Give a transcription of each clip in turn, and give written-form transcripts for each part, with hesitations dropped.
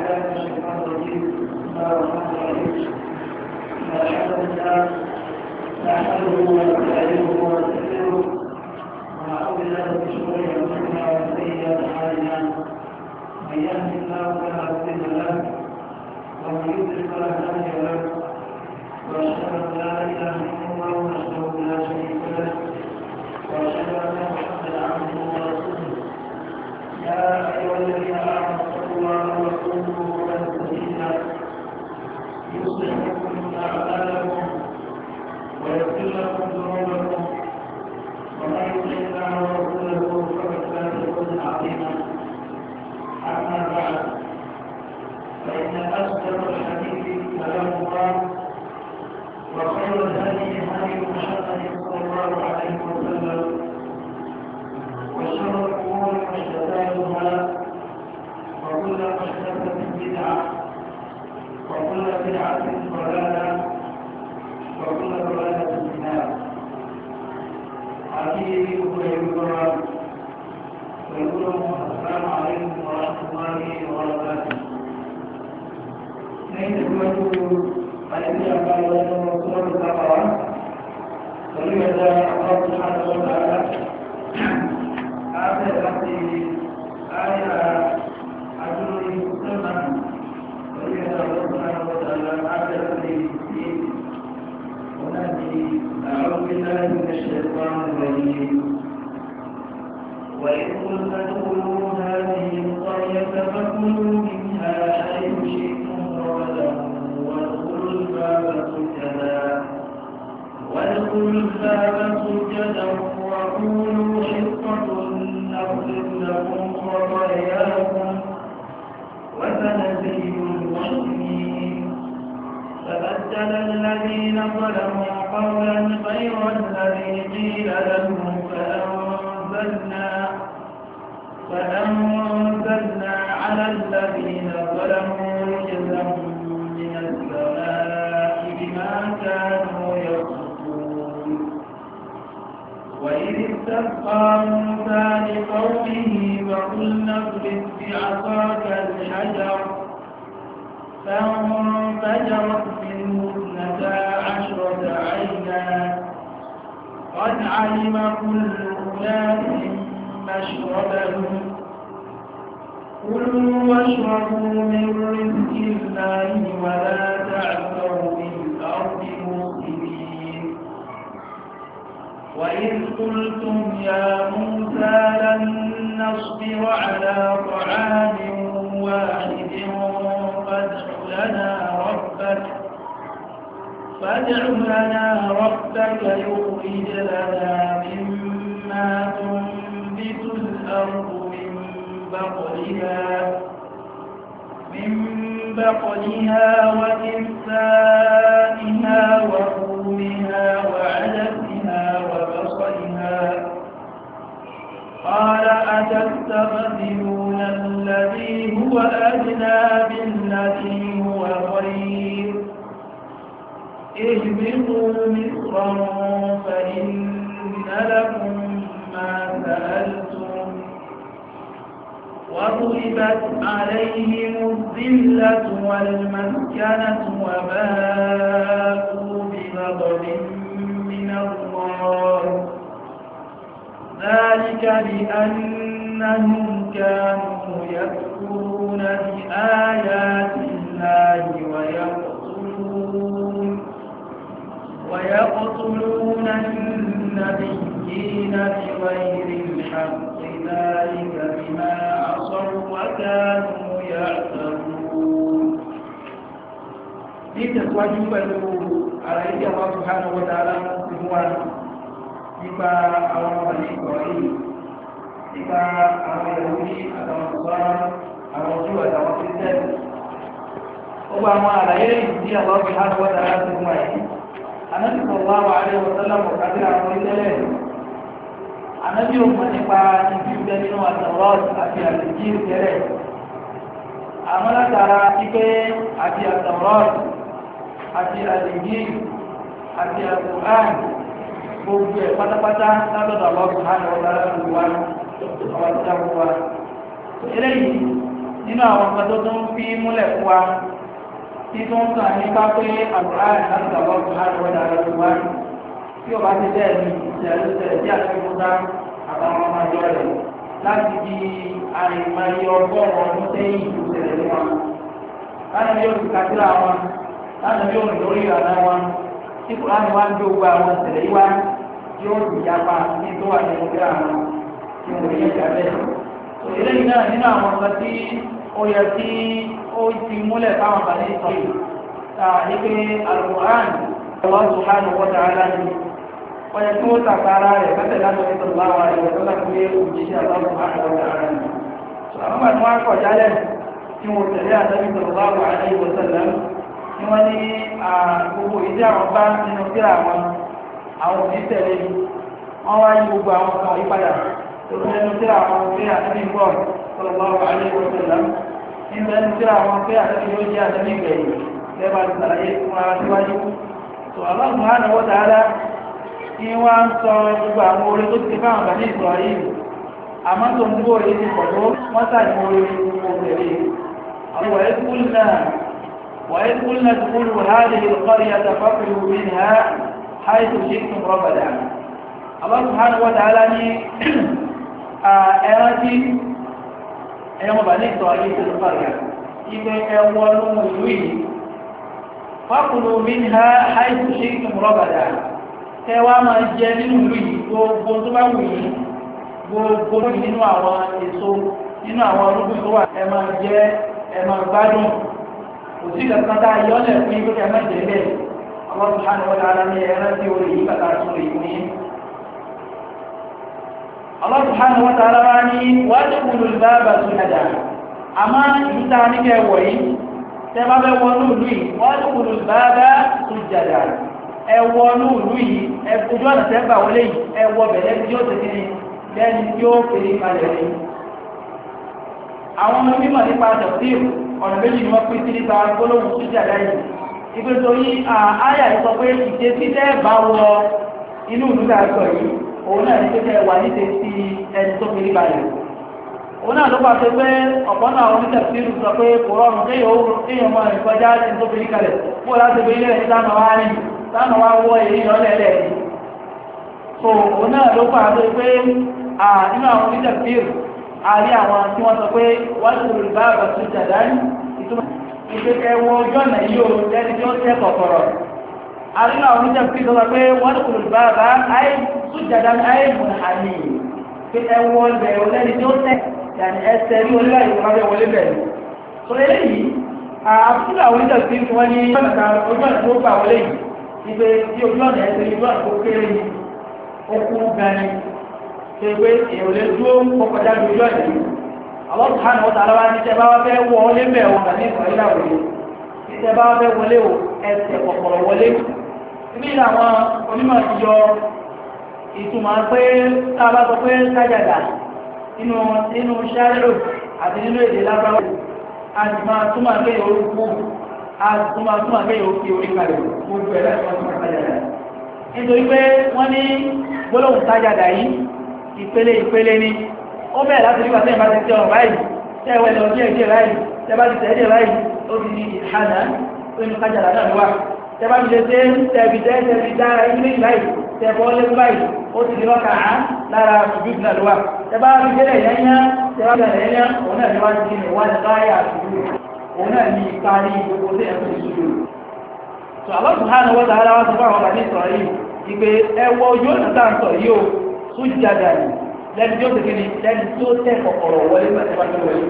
بالله من الشيطان الرجيم. بسم الله الرحمن الرحيم. الحمد لله نحمده ونستعينه ونستغفره ونعوذ بالله من شرور انفسنا ومن سيئات اعمالنا. من يهده الله فلا مضل له ومن يضلل فلا هادي له واشهد ان لا اله الا الله وحده لا شريك له واشهد ان محمدا عبده ورسوله. يا ايها الذين امنوا اتقوا الله وقولوا قولا سديدا يصلح لكم اعمالكم ويغفر لكم ذنوبكم ومن يطع الله ورسوله فقد فاز فوزا عظيما. اما بعد فان اصدق الحديث كلام الله وخير الهدي هدي محمد صلى الله عليه وسلم وشر الامور محدثاتها وكل محدثه بدعه وكل بدعه ضلاله وكل ضلاله في النار. حبيبي ويقول السلام عليكم ورحمه الله وبركاته. الذي أقال له رسول البقرة ولماذا الله سبحانه وتعالى آخر هذه آية عجل مسلما ولماذا الله سبحانه وتعالى آخر هذه ونهدي أعوذ بالله من الشيطان الرجيم. وإذ قلت ادخلوا هذه القرية فكلوا منها حيث شئتم رغدا وادخلوا الباب سجدا وقولوا حطة نغفر لكم خطاياكم وسنزيد المحسنين. فبدل الذين ظلموا قولا غير الذي قيل لهم فأنزلنا على الذين ظلموا رجزا من السماء بما كانوا يصفون. وإذ استسقى موسى لقومه فقلنا اضرب بعصاك الحجر فانفجرت منه 12 عينا قد علم كل أناس مشربهم كلوا واشربوا من رزق الله ولا تعثوا في الأرض مفسدين. وإذ قلتم يا موسى لن نصبر على طعام واحد فادع لنا ربك يخرج لنا مما تنبت الأرض من بقلها وكثائها وفومها وعدسها وبصلها. قال أتستبدلون الذي هو أدنى بالذي هو خير اهبطوا مصرا فإن لكم ما سألتم وضربت عليهم الذلة والمسكنة وباءوا بغضب من الله ذلك بأنهم كانوا يكفرون بآيات الله ويقتلون النبيين بغير الحق ذلك بما عصوا وكانوا يعتدون. لتسواجه بلو على إذن الله سبحانه وتعالى سبحانه nípa àwọn ọmọdé ìkọ̀ọ̀rí nípa àwọn ìròyìn àtàwọn ọ̀sán àwọn ojú àtàwọn kírísítẹ́nì. Ó gba àwọn àlàyé ìdí àwọn ọ̀gbìn láti wọ́n dára sí fún àyè. Ànábì sallallahu alaihi wasallam kàdé àwọn orílẹ̀-èdè. Ànábì ò mọ̀ nípa ibi ìgbẹ́ nínú àtàwọ́ọ̀tì àti àtìjí ìtẹ́lẹ̀. Àwọn látara ipé àti àtàwọ́ọ̀tì àti àtìjí àti àtùkánì gbogbo ẹ̀ pátápátá látọ̀dọ̀ Allah subhanahu wa ta'ala ló wá àwọn ìjábọ̀ wa. Eléyìí nínú àwọn nǹkan tó tún fi múlẹ̀ fún wa tí tó ń kàn ní ká pé Al-Qur'an láti àwọn subhanahu wa ta'ala tó wá tí ó bá ti bẹ́ẹ̀ ní ìṣẹ̀lẹ̀ tí a ti mú dá àtàwọn ọmọ ìjọ rẹ̀ láti di àìmọye ọgọ́rùn-ún ọdún sẹ́yìn ìṣẹ̀lẹ̀ ní wọn. láti bí oṣù kàtíra wọn láti bí oṣù lórí ìlànà wọn tí Kùránì wá ń gbé gbogbo àwọn ìṣẹ̀lẹ̀ yìí wá yóò sì yapa ní tó wà nínú ìgbé àwọn tí wọ́n yẹ jà bẹ́ẹ̀. eléyìí náà nínú àwọn nǹkan tí ó yẹ kí ó ti múlẹ̀ fáwọn bàbá ní sọ́yìn ní pé Al-Qur'an Allah subhanahu wa ta'ala ni wọ́n yẹ kí ó tàkàrà rẹ̀ kẹ́tẹ̀ láti ọ̀rẹ́ tọ̀lá wa rẹ̀ wọ́n tọ́lá pé òjìṣẹ́ Allah subhanahu wa ta'ala ni. àwọn àti wọn kọ̀ jálẹ̀ tí wọ́n tẹ̀lé àtàbí tọ̀lá wa rẹ̀ wọ́n tẹ̀lé ni wọ́n ní gbogbo ìdí àwọn bá nínú kíra wọn àwọn òní tẹ̀lé wọ́n wá yí gbogbo àwọn kan yípadà nínú tíra àwọn pé àtẹ́bí gbọ́ sallallahu alaihi wa sallam nínú tíra àwọn pé àtẹ́bí yóò jẹ́ àtẹ́bí gbẹ̀yìn lẹ́bà ti sàlàyé fún ara síwájú tó Allah subhanahu wa ta'ala ní wọ́n ń sọ gbogbo àwọn orí tó ti fáwọn bàní ìsọ̀rọ̀ yìí àmọ́ tó ń dúró èyí ti pọ̀ tó wọ́n sàní orí òkèrè àwọn وإذ قلنا ادخلوا هذه القرية فكلوا منها حيث شئتم رغدا Allah subhanahu wa ta'ala ní ẹrántí ẹmọ bà ní ìtọ̀ ayé tó lọ́pàá ibẹ̀ ẹwọ́nú ìlú yìí fakulu minha haythu shi'tum ragada kẹwàá máa jẹ nínú ìlú yìí gbogbo tó bá wù yìí gbogbo nínú àwọn èso nínú àwọn ológun tó wà ẹ máa jẹ ẹ máa gbádùn kò sí kankan tá a yọ ọ́lẹ̀ fún yín kó kẹ́ máa jẹ bẹ́ẹ̀ Allah subhanahu wa ta'ala ní ẹrántí orí yìí bàtà sórí ìfún yín. Allah subhanahu wa ta'ala wá ní wadkhulul baba sujada àmá ìta ní kẹwọ̀ yìí tẹ bá bẹ́ wọnú ìlú yìí wadkhulul baba sujada ẹwọ ní ìlú yìí ojú ọ̀nà tẹ́ bà wọlé yìí ẹwọ bẹ̀rẹ̀ tí ó tẹ̀kí ni lẹ́ni tí ó fèrè kalẹ̀ ní àwọn ọmọ mímọ̀ nípa tafsir ọ̀nà méjì ni wọ́n pín sí nípa gbólóhùn sujada yìí ìpé torí àyà ìsọ pé ìṣesí tẹ́ bá wọ inú ìlú tààkọ̀ yìí òun náà ní pé tẹ́ wà níte sí ẹni tó fi rí balẹ̀ òun náà ló bá tó pé ọ̀pọ̀ náà wọn ní tẹ̀síìrù sọ pé kò rọrùn kéèyàn mọ ìkọjá ẹni tó fi rí kalẹ̀ bó láti fi ilé ẹni táwọn wá rí táwọn wá wọ èyí lọ́lẹ̀lẹ̀ so òun náà ló bá tó pé nínú àwọn ní tẹ̀síìrù àrí àwọn tí wọ́n sọ pé wọ́n ti rí bá àbà tó jà dání ìtumọ̀ ìpé ẹwọ ojú ọ̀nà yìí ó lẹ́ni tí ó tẹ́ kọ̀kọ̀rọ̀ àrínà àwọn oníjẹ́ fi sọ́lá pé wọ́n kò lè bá bá ayé sójàdá ayé mùhàní pé ẹwọ́ ilẹ̀ olẹ́ni tí ó tẹ́ yàní ẹsẹ̀ rí olílẹ̀ ìwọ̀n wọlé bẹ̀rẹ̀ so eléyìí àfúnà àwọn oníjẹ́ fi wọ́n ní ojú ọ̀nà tó gbà wọlé yìí ní pé tí ojú ọ̀nà ẹsẹ̀ ojú ọ̀nà tó kéré ní okú gani pé pé èèyàn lè dúró kọkọjá lójú ọ̀nà yìí àwọn subhanahu wa ta'ala ní tẹ́ bá wá fẹ́ wọlé mẹ́wọ̀n ní ìsọ̀rílà wọlé tẹ́ bá wá fẹ́ wọlé o ẹsẹ̀ kọ̀kọ̀rọ̀ wọlé ibi àwọn onímọ̀ ti yọ ìtumọ̀ pé tábà sọ pé sájàdà nínú ṣáàrò àti nínú èdè lábáwá a ti máa túmọ̀ pé orúkú a ti túmọ̀ pé òkè orí kalẹ̀ gbogbo ẹ̀rẹ́ ìwọ̀n sájàdà nítorí pé wọ́n ní gbólóhùn sájàdà yìí ìpele ni ó bẹ̀rẹ̀ láti rí wàtẹ́ ìbá ti tẹ ọ̀rọ̀ báyìí tẹ́wẹ́ lọ díẹ̀ báyìí tẹ́bá ti tẹ́ díẹ̀ báyìí ó ti di ìhànà ó ní sájàdà náà ló wà tẹ́bá ti lè tẹ́bi dára ilé ìbáyìí tẹ́bọ́ lé báyìí ó ti di lọ́kà á lára ṣùgbọ́n náà ló wà tẹ́bá ti délẹ̀ yẹ́nyá tẹ́bá ti délẹ̀ yẹ́nyá òun náà ni wá ti di wá ní káyà àṣùgbọ́n òun náà ni ìparí gbogbo tí ẹ̀kọ́ ìṣúgbò so Allah subhanahu wa ta'ala wá sọ fún àwọn ọ̀gá ní ìsọ̀rọ̀ yìí ìpè ẹwọ ojú ọ̀nà tá à ń sọ yìí ó sujada ni lẹ́ni tí ó ti kiri lẹ́ni tí ó tẹ́ kọ̀kọ̀rọ̀ wọlé pàtàkì wọlé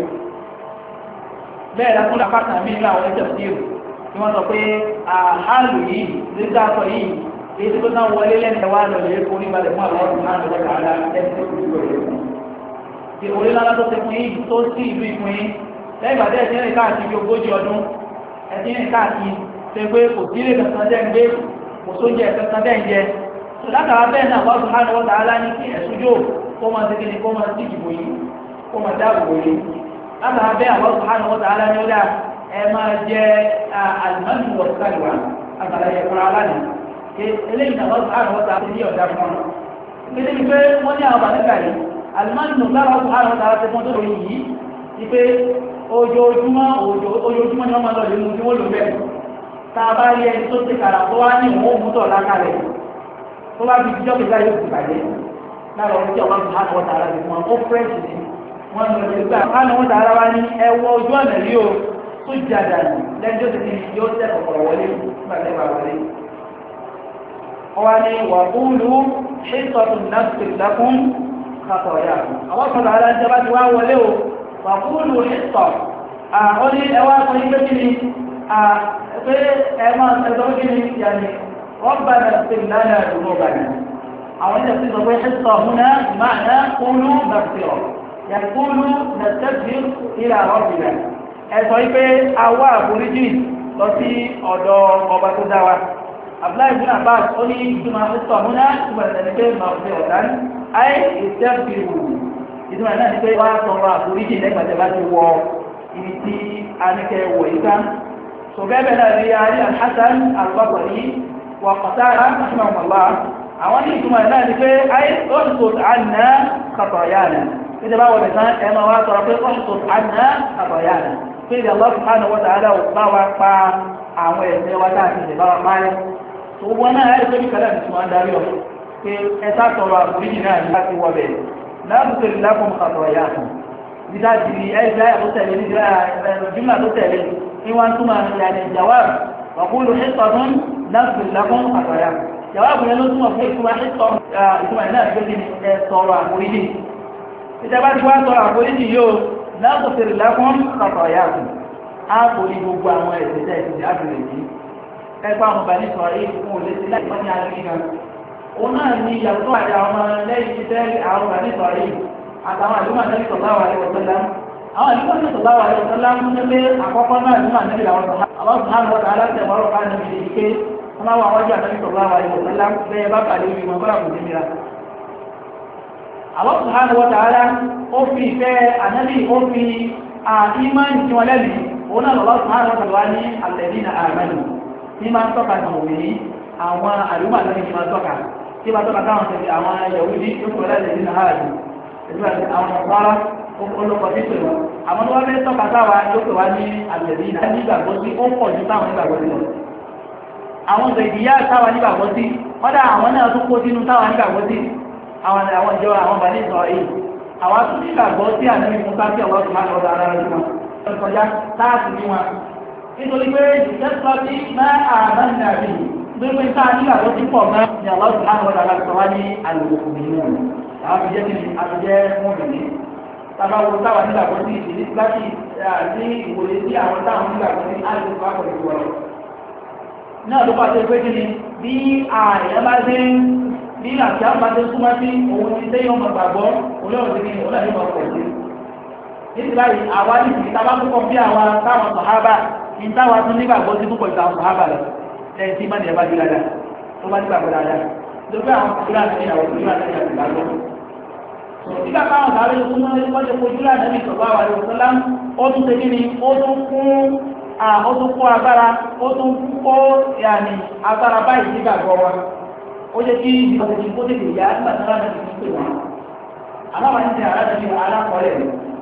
bẹ́ẹ̀ lákúnlá pàtàkì mi ní àwọn ẹ̀jẹ̀ sí ni wọ́n sọ pé àhálù yìí lè dákọ̀ yìí èyí tí ó náà wọlé lẹ́nu wá lọ lè kó níbalẹ̀ fún àwọn ọdún náà lọ́wọ́ kààlà ẹni tó kù lórí ti orí lára tó ti fún yìí tó sí ìlú ìfún yìí lẹ́yìn ìgbà tẹ́ẹ̀ tí ń rìn káàkiri 40 ọdún ẹtí ń rìn káàkiri ṣe pé kò sí ilé kankan tẹ́ ń gbé kò sóúnjẹ kankan tẹ́ ń jẹ látara bẹ́ẹ̀ náà wọ́n sùn hánà wọ́n tààlà ní kí ẹ̀sùjò kó máa ṣe kíni kó máa sí ìbò yìí kó máa dáàbò yìí látara bẹ́ẹ̀ àwọn sùn hánà wọ́n tààlà ní ó dà ẹ máa jẹ alimami wọ̀sálùwà àgbàlàyé fúnra aláàdì eléyìí náà wọ́n sùn hánà wọ́n tààlà ní ọ̀dà fún wọn. ìpele ni pé wọ́n ní àwọn bàtẹ́kà yìí alimami lára sùn hánà wọ́n tààlà ti fún tó lóyún yìí ni pé ojoojúmọ́ ni wọ́n máa lọ lè mú tí wọ́n lò bẹ́ẹ̀ tá a bá rí ẹni tó ti kàrà tó wá ní ìwọ̀n òmùtọ̀ lákàlẹ̀ tó bá fi jíjọ́ kìí yóò ti bàjẹ́ lára ọdún tí ọba tó hàn wọ́n tààrà nìkan ó fẹ́ẹ̀sì ni wọ́n lọ lè gbà hàn wọ́n tààrà wá ní ẹwọ ojú ọ̀nà rí o tó jàdà lẹ́jọ́ ti fi yóò tẹ̀ kọ̀kọ̀rọ̀ wọlé nígbà tẹ́ bá wọlé. ọwọ́ ni wà kúlù ṣètọ́tún láti lákún kàtọ̀ ọ̀yà àwọn sọ̀rọ̀ aláǹtẹ̀ bá ti wá wọlé o wà kúlù ṣètọ̀ ó ní ẹwà sọ yí pé kí ni pé ẹmọ ẹ̀sọ́ kí ni yàní ربنا اغفر لنا ذنوبنا أو أنت تقول حصة هنا بمعنى قولوا مغفرة يعني قولوا نستغفر إلى ربنا ẹ̀sọ́ ipé awọ́ àforíjì lọ sí ọ̀dọ̀ ọba tó dáwà Abdullahi ibn Abbas ó ní ìtumọ̀ حصة هنا ìtumọ̀ ìtẹ̀lẹ́ pé مغفرة tán ayé ìtẹ́bìrù ìtumọ̀ náà ni pé wá sọ̀rọ̀ àforíjì lẹ́gbàtẹ̀ bá ti wọ ibi tí a ní kẹ́ wọ̀ ìta so bẹ́ẹ̀ náà rí ayé Al-Hasan Al-Basri وقتالا رحمه الله أولي ثم ذلك أي احصد عنا خطايانا إذا بقى ولسان أما واصل احصد عنا خطايانا فإذا الله سبحانه وتعالى بقى أعوين وتاتي بقى وانا أعرف بكلام اسمه داريو في أساس الله أريدنا لكي وبين لا بطل لكم خطاياكم لذلك أي جاء بطل جملة بطل إيوان ثم يعني الجواب وقولوا حصة نغفر لكم خطاياكم جواب يلو ثم فيكم حصة ثم الناس يقول صورة مريدين إذا بعد صورة مريدين يو نغفر لكم خطاياكم أقول لكم أموال الإسلام في أفريقيا ẹgbẹ́ àwọn ọba ní sọ̀rọ̀ yìí fún olè sí láì pọ́n ní àríkà òun náà ní ìyàwó tó àjẹ́ àwọn ọmọ lẹ́yìn ti tẹ́lẹ̀ àwọn ọba ní sọ̀rọ̀ yìí àtàwọn àlùmọ̀ àti sọ̀láwà àríwọ̀ sọ́lá àwọn àlùmọ̀ àti sọ̀láwà àríwọ̀ sọ́lá ń ní pé àkọ́kọ́ náà àlùmọ̀ àti àwọn sọ̀hánù wọ́n tààlà tẹ̀ wọ́rọ̀ fáwọn ẹni ṣe ké wọ́n máa wà wájú àti sọ̀láwà àríwọ̀ sọ́lá bẹ́ẹ̀ bá pàdé omi wọn bọ́lá kò ní mìíràn àwọn sọ̀hánù wọ́n tààlà ó fi ìfẹ́ ànábì ó fi ìmánì tí wọ́n lẹ́nu òun náà lọ́wọ́ sọ̀hánù wọ́n tààlà ní alladhina amanu ní máa ń tọ́ka àwọn òmìnirí àwọn àlùmọ̀ àlọ́ni ní máa tọ́ka tí máa tọ́ka táwọn tẹ̀lé àwọn Yahudi tó kọ̀ láti ní ààrùn ìlú àti àwọn ọ̀pára olùkọ́ tí pè wọ́n àwọn tó wá fẹ́ tọ́ka táwa ló pè wá ní àlẹ́bí náà nígbàgbọ́ sí ó pọ̀ ju táwọn nígbàgbọ́ sí lọ àwọn ìgbìyà táwa nígbàgbọ́ sí wọ́n dá àwọn náà tó kó sínú táwa nígbàgbọ́ sí àwọn ìjọ àwọn bàní sọ èyí àwọn tó nígbàgbọ́ sí àlẹ́bí mú ká sí àwọn tó máa lọ́dọ̀ ara rẹ̀ wọn kọjá táàtì ní wọn nítorí pé ìjẹ́sọ́ tí máa àmàlì àbí gbogbo ìta nígbà tó ti pọ̀ mọ́ ní àwọn ọ̀sán àwọn ọ̀dà láti sọ̀rọ̀ ní àlùkò nínú àwọn fi jẹ́ kí ni a fi jẹ́ mọ́bìnrin tàbá wo táwọn nígbà tó ti ìdílé láti ní ìwòye sí àwọn táwọn nígbà tó ti àlùkò àpọ̀lẹ̀ ìwọ̀ rẹ̀ náà ló pàṣẹ pé kí ni bí ààrẹ bá dé bí àti àwọn bá dé súnmọ́ sí òun ti tẹ́yọ̀ ọmọ gbàgbọ́ olóòrùn ti ní òun náà ní ọmọ pọ̀ sí nítorí báyìí àwa ní ìtàbá púpọ̀ bí àwa táwọn sàhábà ìtawà tún nígbàgbọ́ sí púpọ̀ ìtàwọn sọ̀hábà lọ lẹ́yìn tí mọ́ni ẹ̀bá jùlọ dáa tó bá nígbàgbọ́ dáadáa lókè àwọn kòjúlá àti ìyàwó kòjúlá àti ìyàwó ìgbàgbọ́. nígbà táwọn sáré tó mọ́ ní wọ́n ṣe kòjúlá àti ìṣọ̀gbọ́ àwọn àríwọ̀sọ́lá ó tún ṣe kíni ó tún kó agbára ó tún kó yàní agbára báyìí nígbàgbọ́ wa ó jẹ́ kí ìgbàgbọ́ kó tètè yá nígbà tí wọ́n ti pè wọ́n. aláwọ̀ ní ti alákọ̀ọ́lẹ̀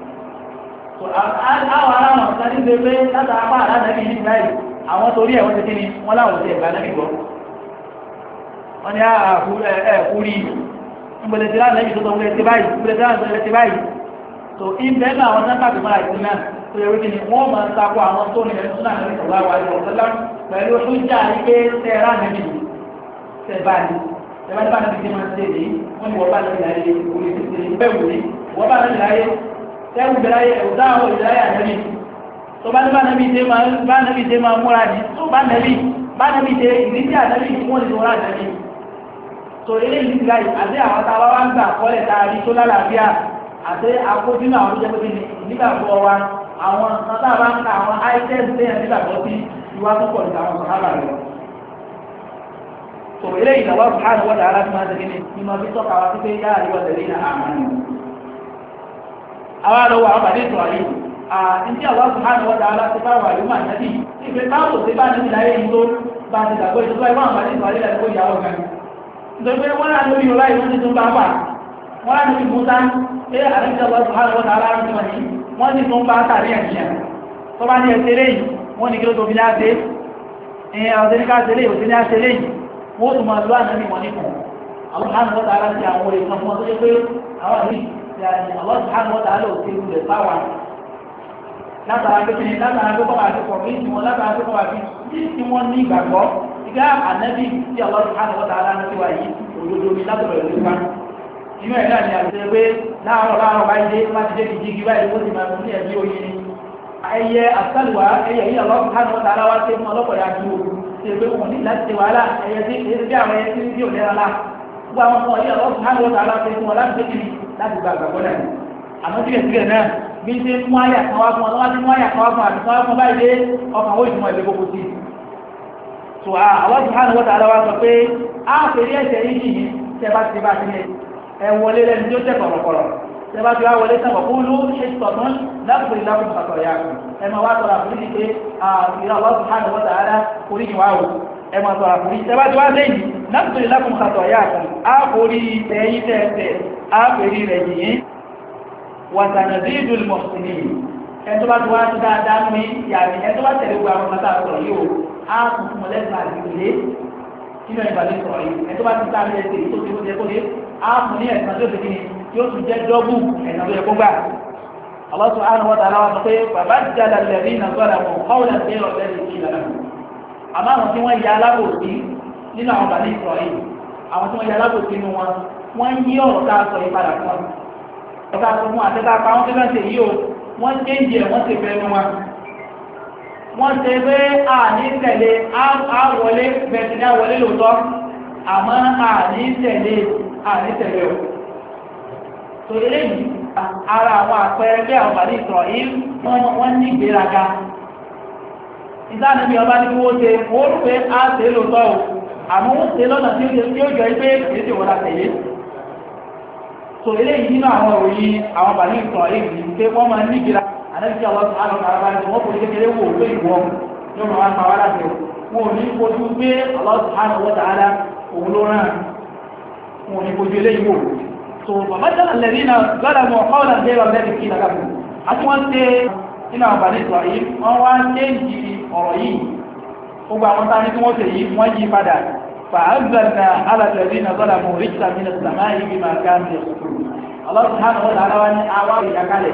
àwọn aláwọ̀ ọ̀sán ní pé látàpá àlánàbí ní báyìí àwọn torí ẹ̀wọ́n ti kíni wọ́n láwọn ti ẹ̀gbà náà gbọ́ wọ́n ni ẹ̀kúrí ìgbẹ̀lẹ̀ tí láàrín tó tọ́wọ́ ti báyìí ìgbẹ̀lẹ̀ tí láàrín ti báyìí so ìbẹ̀ náà àwọn sápàtì máa ìsìn náà tó yẹ wíkí ni wọ́n máa ń takọ àwọn tó ní ẹ̀sùn náà ní ìsọ̀lá wa ní ọ̀sọ́lá pẹ̀lú oṣù jà ipé tẹ́ẹ̀rá nẹ́bí tẹ́ẹ̀báni tẹ́ẹ̀báni bá nẹ́bí tí máa ń tẹ́ èdè wọ́n ni wọ́n bá nẹ́bí láyé orí ti tẹ́ bẹ́ẹ̀ wòlé wọ́n bá nẹ́bí láyé tẹ́wù bẹ̀rẹ̀ ẹ̀wùdá àwọn ìdáyà nẹ́bí tó bá ní bá nẹ́bí tẹ́ máa múra ní tó bá nẹ́bí tẹ́ ìrísí ànẹ́bí tí wọ́n lè wọ́n ànẹ́bí tó ilé ìlú láì àti àwọn tàbá wá ń gbà kọ́lẹ̀ tààrí tó lálàáfíà àti àkójúnà àwọn olójẹ́ pé nígbàgbọ́ wa àwọn tàbá ń ka àwọn items tẹ́yàn nígbàgbọ́ sí ìwà tó pọ̀ nígbà àwọn sọ̀hábà rẹ̀ tó ilé ìlàwọ́ sùhánù wọ́n tààrà tí máa tẹ́gẹ́ ní ma fi tọ́ka wa sí pé yá àríwọ̀ tẹ̀lé ní àmàlù àwọn àlọ́wọ́ àwọn bàdé ìtọ̀ àyè àti àwọn sùhánù wọ́n tààrà ti bá wà lómà nẹ́bí ìfẹ́ táwọn ti bá níbi láyé ìtó bá ti dàgbọ́ ìtọ́ ìwọ̀n àbàdé ìtọ̀ àyè láti kó ìyàwó gan nítorí wọ́n rà lórí ọlá ìwọ́n ti tún bá wà wọ́n rà lórí Musa pé àrẹ́sì Allah subhanahu wa ta'ala ń tún wọ̀nyí wọ́n ní tó ń bá tàrí ẹ̀yìn tó bá ní ẹsẹ̀ lẹ́yìn wọ́n ní kí ló tó fi ní àṣẹ ọ̀sẹ̀ ní káṣẹ lẹ́yìn òsì ní àṣẹ lẹ́yìn wọ́n tún máa lọ ànábì wọn nípò àwọn subhanahu wa ta'ala ti àwọn orí kan fún ọ tó jẹ́ pé àwọn àmì àwọn subhanahu wa ta'ala ò ti rúlẹ̀ fáwa látara pé kíni látara pé kọ́ba àti kọ̀ọ̀kì tí wọ́n látara pé kọ́ba àti tí wọ́n ní ìgbàgbọ́ ìgbà ànábì tí Allah subhanahu wa ta'ala ń tiwa yìí òdodo mi látọ̀rọ̀ ìlú wa inú ẹ̀ náà ni àti pé láàárọ̀ báyìí dé láti dé kìjì kí báyìí ó sì máa ní ẹ̀bí oyin ni ẹyẹ àtàlùwà ẹyẹ yìí Allah subhanahu wa ta'ala wá sí fún ọlọ́pọ̀ ya ju ṣe pé wọn ní láti ṣe wàhálà ẹyẹ tí èyí bí àwọn ẹyẹ tí ò lẹ́ra lá gbogbo àwọn ọmọ yìí Allah subhanahu wa ta'ala ṣe fún wọn láti dé kìjì láti gba àgbàgbọ́ náà àmọ́ síbẹ̀síbẹ̀ náà bí ṣe mú àyà kan wá fún ọ lọ́wọ́ tí mú àyà kan wá fún àti kan wá fún báyìí dé ọkàn ó ìtumọ̀ ẹ̀lẹ́ gbogbo sí so Allah subhanahu wa ta'ala wá sọ pé a fèrè ẹ̀sẹ̀ yìí yìí tẹ́ bá ti bá ti lẹ̀ ẹ wọlé lẹ́nu tí ó tẹ́ kọ̀rọ̀kọ̀rọ̀ tẹ́ bá ti wá wọlé sẹ́kọ̀ fún ló ṣe sọ̀tún lápùpù lápùpù pàtó ya kù ẹ máa wá sọ̀rọ̀ àforíjì pé ìrọ̀ Allah subhanahu wa ta'ala oríjì wá o ẹ máa sọ̀rọ̀ àforíjì tẹ́ bá ti wá lẹ́yìn lápùpù lápùpù pàtó ya kù á forí ẹ̀yìn tẹ́ẹ̀tẹ̀ á fèrè rẹ̀ yìí wàtànàdídù mọ̀sílì ẹni tó bá ti wá sí dáadáa ní yàrá ẹni tó bá tẹ̀lé gbogbo àwọn ọmọdé àtọ̀rọ̀ yìí o á kún fún mọ̀lẹ́sìn àdìgbìlé nínú ìbàdí sọ̀rọ̀ yìí ẹni tó bá ti sáré ẹsẹ̀ tó ti kó dé á fún ní ẹ̀sán tó ti kí ni yóò tún jẹ́ dọ́gbù ẹ̀sán tó yẹ kó gbà. Allah subhanahu wa ta'ala wa sọ pé bàbá jàdà lẹ́rí iná sọ́ra wọn kọ́wọ́lá sí ẹ̀rọ lẹ́rí kí lára àmọ́ àwọn tí wọ́n ya alábòsí nínú àwọn ìbàdí sọ̀rọ̀ yìí àwọn tí wọ́n ya alábòsí nínú wọn wọ́n yí ọ̀rọ̀ tá a sọ yìí padà fún wọn ọ̀gá àtúnmú àtẹ́ta pa wọ́n tẹ́lẹ̀ ṣe yíò wọ́n jẹ́ǹjì ẹ̀ wọ́n ti fẹ́ wọn wọ́n ṣe pé a ní tẹ̀lé àwọlé bẹ̀tì ní àwọlé lòótọ́ àmọ́ a ní tẹ̀lé ọ̀ tó eléyìí ara àwọn àpẹẹrẹ pé àwọn bàdí ìsọ̀rọ̀ yìí wọ́n ní ìgbéraga ìdánilẹ́bí ọba ní kí wọ́n ṣe wọ́n rú pé a ṣe lòótọ́ ò àmọ́ wọ́n ṣe lọ́nà tí ó jọ pé kìí ṣe wọ́n la tẹ̀lé so eléyìí nínú àwọn òyìn àwọn bàní ìtàn èyí pé wọ́n máa ní ìgbéra àdájú àwọn àwọn àràbà ní wọ́n kò ní kékeré wò pé ìwọ yóò máa wá pa wá láti wọn ò ní fojú pé Allah subhanahu wa ta'ala òun ló rán wọn ò ní fojú eléyìí wò so bàbá jẹ́ àlẹ́rí náà gbọ́dọ̀ mọ̀ ọ́nà lẹ́rọ lẹ́rìí kí lára fún àti wọ́n ṣe nínú àwọn bàní ìtàn èyí wọ́n wá ṣe ìjì ọ̀rọ̀ yìí gbogbo àwọn tá ní kí wọ́n ṣe yìí wọ́n yí padà فأنزلنا على الذين ظلموا رجلا من السماء بما كانوا يصفون الله سبحانه وتعالى واني أعوار يكالي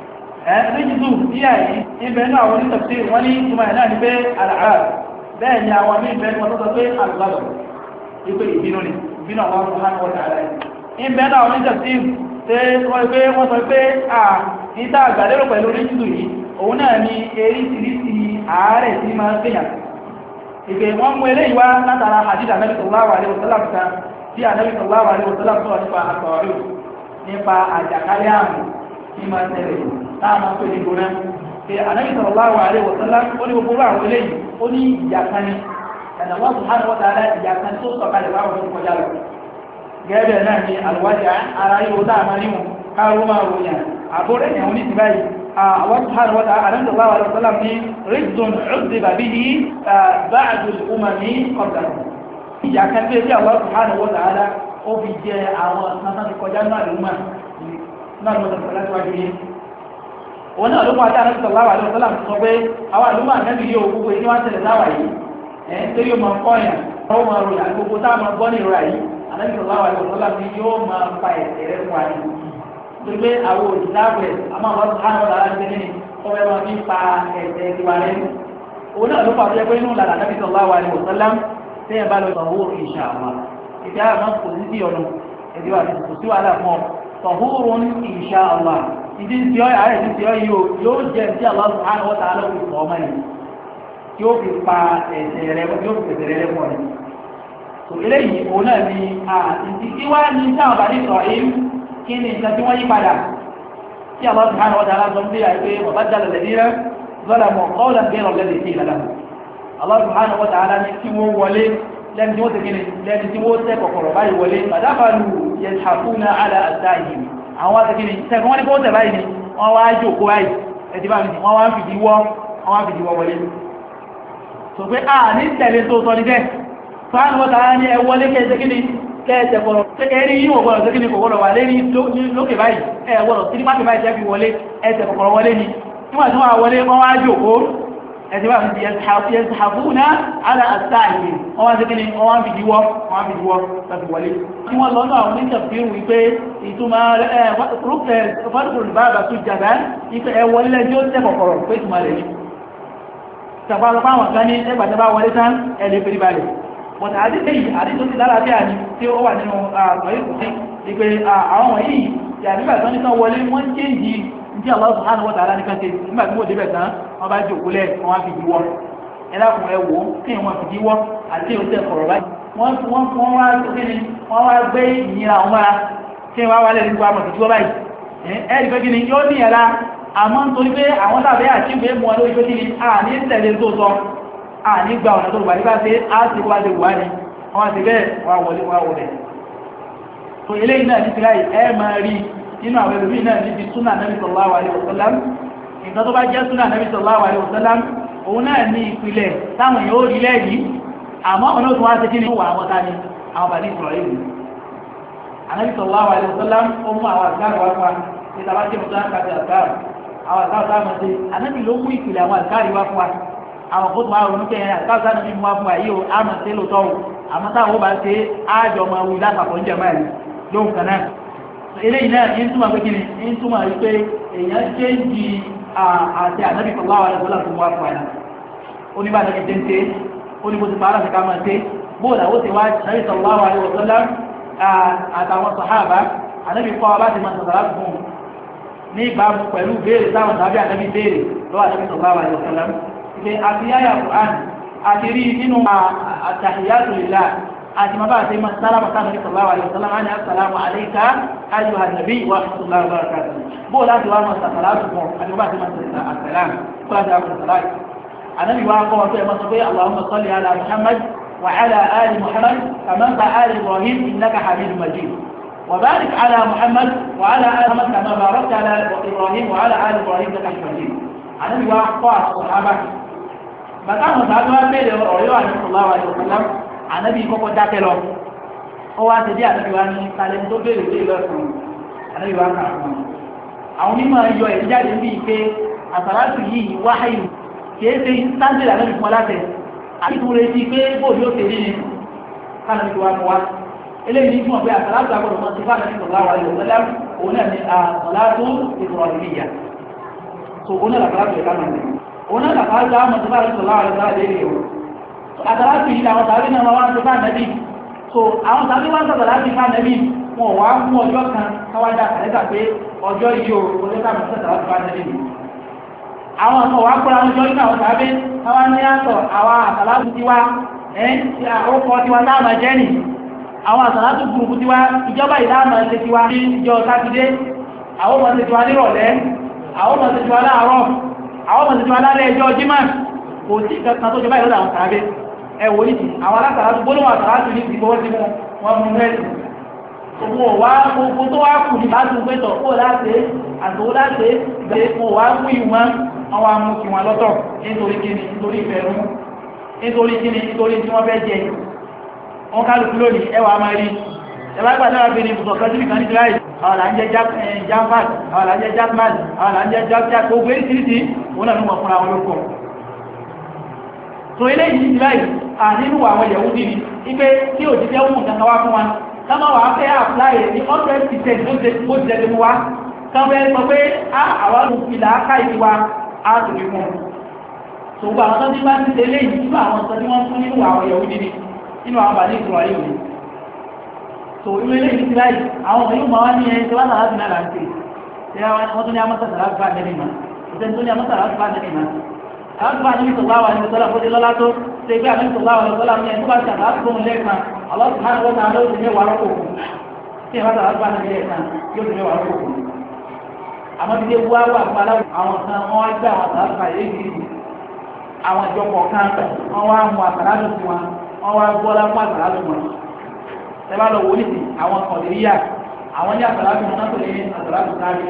رجزوا إياه إن بيننا أولي تفسير ولي ثم ينال بي العاب بين أوامين بين وتطفين الغضب يقول يبينوني يبينوا الله سبحانه وتعالى إن بيننا أولي تفسير wọ́n sọ pé ìta àgbàlérò pẹ̀lú ríjìdù yìí òun náà ni eríṣiríṣi àárẹ̀ tí máa ń gbìyàn ìgbè wọ́n mú eléyìí wá látara hadith Ànábì sallallahu alaihi wasallam kan tí Ànábì sallallahu alaihi wasallam sọ̀rọ̀ nípa àtọ̀rí nípa àjàkálẹ̀ àrùn tí máa ń tẹ̀lé láàmú pé ní gbóná pé Ànábì sallallahu alaihi wasallam ó ní gbogbo àwọn eléyìí ó ní ìyà kan ní ẹ̀nà wọ́n subhanahu wa ta'ala ìyà kan tó sọ̀kalẹ̀ báwọn tó kọjá lọ gẹ́gẹ́ náà ni àlùwájà ara yóò tá a máa níwọ̀n káàró máa ròyìn àbúrẹ́ ìyàwó ní ti báyìí Allah subhanahu wa ta'ala Ànábì sallallahu alaihi wasallam ní rizqun 'udhiba bihi ba'du al-umami qablahu ìyà kan tí Allah subhanahu wa ta'ala ó fi jẹ àwọn sánsán ti kọjá náà lùmọ̀ náà lọ́dọ̀ sọ́látíwájú yìí òun náà ló mú àti Ànábì sallallahu alaihi wasallam sọ pé àwọn àlùmọ̀ Ànábì yóò gbogbo èyí wọ́n tẹ̀lé láwà yìí torí ó máa ń kọ́yàn ó máa ròyìn àti gbogbo táwọn máa gbọ́ ní ìrora yìí Ànábì sallallahu alaihi wasallam ni yóò máa fa ẹ̀sẹ̀ rẹ̀ fún wa ní torí pé àwọn òṣìṣẹ́ àmọ́ àwọn subhanahu wa ta'ala ń gbé ní ọmọ ẹ̀ma fi fa ẹ̀sẹ̀ tiwa lẹ́nu òun náà ló pàṣẹ pé inú làlá Ànábì sallallahu alaihi wasallam tẹ́yìn bá lọ sọ̀húrù insha Allah ìdí àwọn máa kò sí sí ọ̀nà ẹ̀dí wa kò sí wàhálà fún ọ sọ̀húrù insha Allah ìdí tí ọ ààrẹ ti tí ọ yìí yóò jẹ́ tí Allah subhanahu wa ta'ala fi fọ́ ọmọ yìí yóò fi pa ẹ̀sẹ̀ rẹ̀ yóò fi ẹ̀sẹ̀ rẹ̀ pọ̀ ní. tò eléyìí òun náà ni àti tí wá ní sáwọn bá ní sọ̀rọ̀ yìí kí ni nǹkan tí wọ́n yí padà tí Allah subhanahu wa ta'ala sọ bí i pé ọba jalè lẹ́dínlẹ́ zalamu qawlan ghayra alladhi qila lahum Allah subhanahu wa ta'ala ní kí wọ́n wọlé lẹ́ni tí wọ́n ti gini lẹ́ni tí wọ́n tẹ́ kọ̀kọ̀rọ̀ báyìí wọlé fadakhalu yazhafuna ala ada'ihim àwọn wá ti gini tẹ́kọ̀ wọ́n ní kó tẹ̀ báyìí ni wọ́n wá jòkó báyìí ẹ̀dí bá mi wọ́n wá ń fìdí wọ́ wọlé so pé a ní tẹ̀lé tó sọ ní bẹ́ẹ̀ subhanahu wa ta'ala ní ẹ wọlé kẹ́ kẹ́ẹ̀tẹ̀ kọ̀rọ̀ ẹ̀rí yíò ọ̀gbọ̀rọ̀ tó kí ni kò wọ́rọ̀ wà lérí lókè báyìí ẹ̀wọ̀rọ̀ tí nípa báyìí jẹ́ fi wọlé ẹ̀tẹ̀ kọ̀kọ̀rọ̀ wọlé ni níwọ̀n tí wọ́n wọlé wọ́n wá jòkó ẹ̀tẹ̀ wà fi yẹ̀sàfúnà ala àtàìyè wọ́n wá sí kí ni wọ́n wá fi díwọ́ láti wọlé tí wọ́n lọ́nà àwọn oníṣẹ̀fíìrù wípé ìtumọ̀ fọ́dùkùrù bàbá tó jàdá wípé ẹ wọlé lẹ́jọ́ ó tẹ́ kọ̀kọ̀rọ̀ pé ìtumọ̀ rẹ̀ ni tàbátàbá àwọn kan ní ẹgbàtàbá wọlé tán ẹ̀lẹ́ fèrè balẹ̀ bọ̀tà àdíkẹ́ yìí àdíkẹ́ sí lálàáfíà ní tí ó wà nínú àgbàríkùsí ìpé àwọn wọ̀nyí yàrígbà tán ní kan wọlé wọ́n chéjì ní Allah subhanahu wa ta'ala ní kan tẹ́ nígbàtí wọ́n débẹ̀ tán wọ́n bá jẹ́ òkúlẹ̀ wọ́n wá fi díwọ́ ẹlákùn ẹwọ́ kí wọ́n fi díwọ́ àti òtẹ́ kọ̀rọ̀ báyìí wọ́n wá gbé ìyìnra àwọn mara kí wọ́n wá lẹ́nu gbàmọ̀ fi díwọ́ báyìí ẹ̀rì pé kí ni yóò ní ẹ̀lá àmọ́ nítorí pé àwọn tàbí àti ìwé mú ọlọ́wọ́ ìfẹ́ kí ni a ní tẹ̀lé tó sọ a ní gba ọ̀nà tó gbà nígbà tí a ti wá lè wà ní wọ́n ti bẹ́ẹ̀ wà wọlé wà wọlé so ilé iná ti fi láì ẹ máa rí nínú àwọn ẹlòmí náà níbi súnà Nabi sallallahu alaihi wasallam nǹkan tó bá jẹ́ súnà Nabi sallallahu alaihi wasallam òun náà ní ìpìlẹ̀ táwọn yóò rí lẹ́yìn àmọ́ ọ̀nà tó wá ti kí ni wà àwọn tani àwọn bàní ìsọ̀rọ̀ ìlú Nabi sallallahu alaihi wasallam ó mú àwọn àgbàgbà wá ìtàbájẹ́ mọ̀tán kàtà àgbàrà àwọn àtàwọn àmọ́ sí anábì ló mú ìpìlẹ̀ àwọn àkárí wá fún wa àwọn kó tó máa ronú kẹrin àtàwọn àmọ́ mú wá fún wa yíò àmọ́ sí lóòótọ́ o àmọ́ táwọn ó bá ṣe ájọ máa wí lápapọ̀ ń jẹ̀mọ́ ẹ̀ lóhùn kan náà eléyìí náà ń túmọ̀ pé kíni ń túmọ̀ wípé èèyàn ṣe ń di àti ànábì sallallahu alaihi wasallam tó mú wá fún wa náà oníbà náà ti ń ṣe oníbo ti pààrọ̀ sí ká máa ṣe bóòlà ó ti wá ànábì sallallahu alaihi wasallam àtàwọn sàhábà ànábì kọ́ abá ti máa sọ̀rọ̀ fún ní ìbámu pẹ̀lú béèrè táwọn tàbí ànábì béèrè lọ́wọ́ ànábì sallallahu alaihi wasallam ìpé àti yáyà Qur'an àti rí nínú àtàhíyàtù lillah àti mabá àti ma sálámà sáàmì sallallahu alaihi wasallam á ní assalamu alayka ayyuhan nabi wa rahmatullahi wa barakatuh bó láti wá mọ̀ sàtàlátù fún àti mabá àti ma sàtàlá àsàlám kó láti wá mọ̀ sàtàlátù ànábì wá kọ́ ọ̀tọ́ ẹ̀mọ́ sọ pé allahumma salli ala muhammad wa ala ali muhammad kama sa ali ibrahim innaka hamidun majid وبارك على محمد وعلى آل محمد كما باركت على إبراهيم وعلى آل إبراهيم إنك حميد مجيد ànábì wa kọ́ àṣọ̀hábà bàtà àwọn sàájú wá bèèrè ọ̀rọ̀ ànábì sallallahu alaihi wasallam ànábì kọ́kọ́ dákẹ́ lọ ó wá ti dé ànábì wa ní kalẹ̀ tó bèèrè lé lọ́sùn ànábì wa kà fún àwọn onímọ̀ yọ ẹ̀ jáde bí i pé àsàlátù yìí wáhàyù kìí ṣe sáńdẹ̀lì ànábì fún ọlátẹ̀ àti tó retí pé bóòdì ó tẹ̀lé ni kánàbì wa mú wa eléyìí ní fún ọ̀pẹ́ àsàlátù àgbọ̀dọ̀ mọ́ sí fún ànábì sallallahu alaihi wasallam òun náà ni àsàlátù ìbùrọ̀hìmíyà so ona la kala be kama ni ona la kala da ma sallallahu alaihi wasallam de yo atara ti la wa tabi na wa so ba nabi so àwọn tabi wa so la ti fa nabi wọ́n wá mú ọjọ́ kan kawa da kale ta pé ọjọ́ yìí o le ka mo so la fa nabi àwọn ko wa ko la ọjọ́ ina wa tabi kawa ni aso àwa salatu ti wa ti a o ko ti wa ta ma je ni àwọn salatu group ti wa ìjọba ila ma se ti wa ní ìjọ Saturday àwọn ma se ti wa ní rọ̀lẹ́ àwọn ọmọ ìsẹ̀jú aláàárọ̀ àwọn ọmọ ìsẹ̀jú alálẹ́ ẹjọ́ jímá kò sí kankan tó jẹ báyìí lọ́dọ̀ àwọn tàbí ẹwọ ní ti àwọn alátàrátù gbólówà tàrátù ní ìgbówó sí wọn mú mẹ́rin gbogbo wá gbogbo tó wá kù ní láti gbẹ́tọ̀ kó láti àtòwó láti ìgbẹ́ kó wá mú ìwọ̀n àwọn amúkì wọn lọ́tọ̀ nítorí kíni nítorí ìfẹ̀rún nítorí kíni nítorí tí wọ́n fẹ́ jẹ wọn kálukú lónìí ẹwà máa rí ẹgbàgbàdára bí ní ìbùsọ̀ kan sí ìkan ní tíráì àwọn àlàájẹ́ jamfad àwọn àlàájẹ́ jackman àwọn àlàájẹ́ jackjack gbogbo èyí tìrìtì wọn náà mọ̀ fún àwọn olókọ̀ so ilé yìí tíráì nínú àwọn ìyẹ̀wò dìrí ipé tí ò jíjẹ́ wù kankan wá fún wa káma wà á fẹ́ àpláyè ní 100% bó jẹ́ lé wa kan fẹ́ sọ pé àwọn olùfilà ká ìdí wa á tó fi fún so gbogbo àwọn tó ti bá ti tẹ́lẹ̀ yìí nínú àwọn tó tí wọ́n fún nínú àwọn ìyẹ̀wò dìrí nínú àwọn bàní ìṣòro ayé òní so ilé ilé ìdí láì àwọn ọmọ yóò máa wá ní ẹni tí wọ́n láti náà láti ṣe wọ́n tó ní amọ́sàtà láti bá nẹ́bí ma ìṣẹ́ tó ní amọ́sàtà láti bá nẹ́bí ma láti bá nẹ́bí sallallahu alaihi wasallam fó dé lọ́lá tó ṣe pé àmì sallallahu alaihi wasallam ní ẹni tó bá ṣàtà láti fóun lẹ́ẹ̀kan Allah subhanahu wa ta'ala ló ti mẹ́wàá rọ́pò tí ìwọ́n tàbí bá nẹ́bí lẹ́ẹ̀kan yóò ti mẹ́wàá rọ́pò àmọ́ ti dé wá wà fún aláwọ̀ àwọn kan wọ́n wá gbé àwọn àtàlátù àyè yìí àwọn ìjọpọ̀ kan wọ́n wá mú àtàlátù fún wọn wọ́n wá gbọ́lá fún àtàlátù wọn ẹbá lọ wò nìsí àwọn kọ̀dìríyà àwọn ní àtàlátù wọn náà tó lè àtàlátù káàrí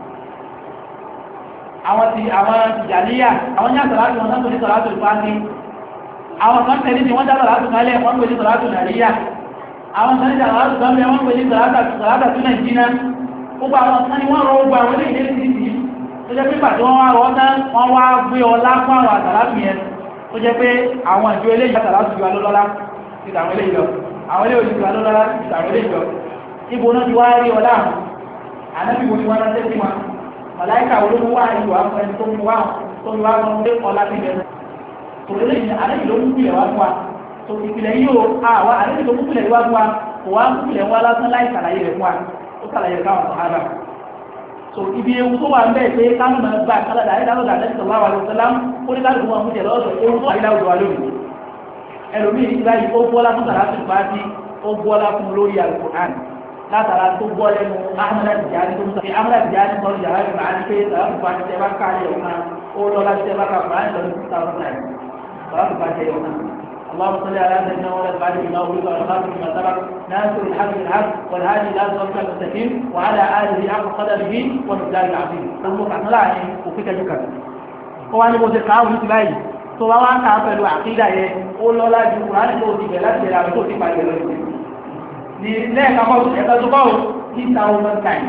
àwọn tìjàníyà àwọn ní àtàlátù wọn náà tó lè àtàlátù ìfáàní àwọn kan tẹ̀lé ni wọ́n dá àtàlátù kálẹ̀ wọ́n pè ní àtàlátù nàríyà àwọn kan ní sàlátù kan bẹ wọ́n pè ní sàlátà tún nàìjíríà gbogbo àwọn kan ní wọ́n rọ gbogbo àwọn ilé ìdílé títí tó jẹ́ pé pàtó wọ́n wá rọ tán wọ́n wá gbé ọlá fún àwọn àsàlátù yẹn tó jẹ́ pé àwọn ìjọ eléyìí àsàlátù ju alólọ́lá ti tàwọn eléyìí lọ àwọn eléyìí òjì ju alólọ́lá ti tàwọn eléyìí lọ ibo náà ti wá rí ọlá àwọn ànábì wo ni wọ́n rántí sí wọn màláìkà olóko wá ìwà ẹni tó mú wá wọn lé ọlá ti bẹ̀rẹ̀ tó eléyìí ànábì ló mú pilẹ̀ wá fún wa tó ìpìlẹ̀ yìí ó àwa ànábì tó mú pilẹ̀ wá fún wa kò wá mú pilẹ̀ wá lásán láì sàlàyé rẹ̀ fún wa ó sàlàyé rẹ̀ káwọn sọ̀hárà so ibi ewu tó wà ń bẹ́ẹ̀ pé káwọn máa gbà kálàdà ayélujára àti sallallahu alaihi wasallam ó ní káàdùn wọn mú jẹ lọ́dọ̀ ewu tó wà nílá òjò wa lónìí ẹlòmíì nígbà yìí ó bọ́lá fún sàlátì fàájì ó bọ́lá fún lórí Al-Qur'an látara tó bọ́ lẹ́nu Ahmad Tijani tó ń sọ Ahmad Tijani sọ ìyàrá ìgbà á ní pé sàlátì fàájì tẹ bá káàlẹ̀ ọ̀kan ó lọ́lá tẹ bá kàfà á ní lọ́dún 2009 sàlátì fàájì ọ̀kan اللهم صل على سيدنا محمد بعد ما ولد والخاتم بما سبق ناصر الحق بالحق والهادي الى صراط المستقيم وعلى اله حق قدره ومقداره العظيم اللهم صل على وفيك ذكر هو انا بده كاو ní báyìí tó bá wá ká pẹ̀lú àkídà yẹn ó lọ́lá ju Kùránì tó ti bẹ̀rẹ̀ láti bẹ̀rẹ̀ àwọn tó ti parí lọ ní lẹ́ẹ̀kan kọ́ ẹ̀ka tó báwo ní ìtawọ́ mọ́tàì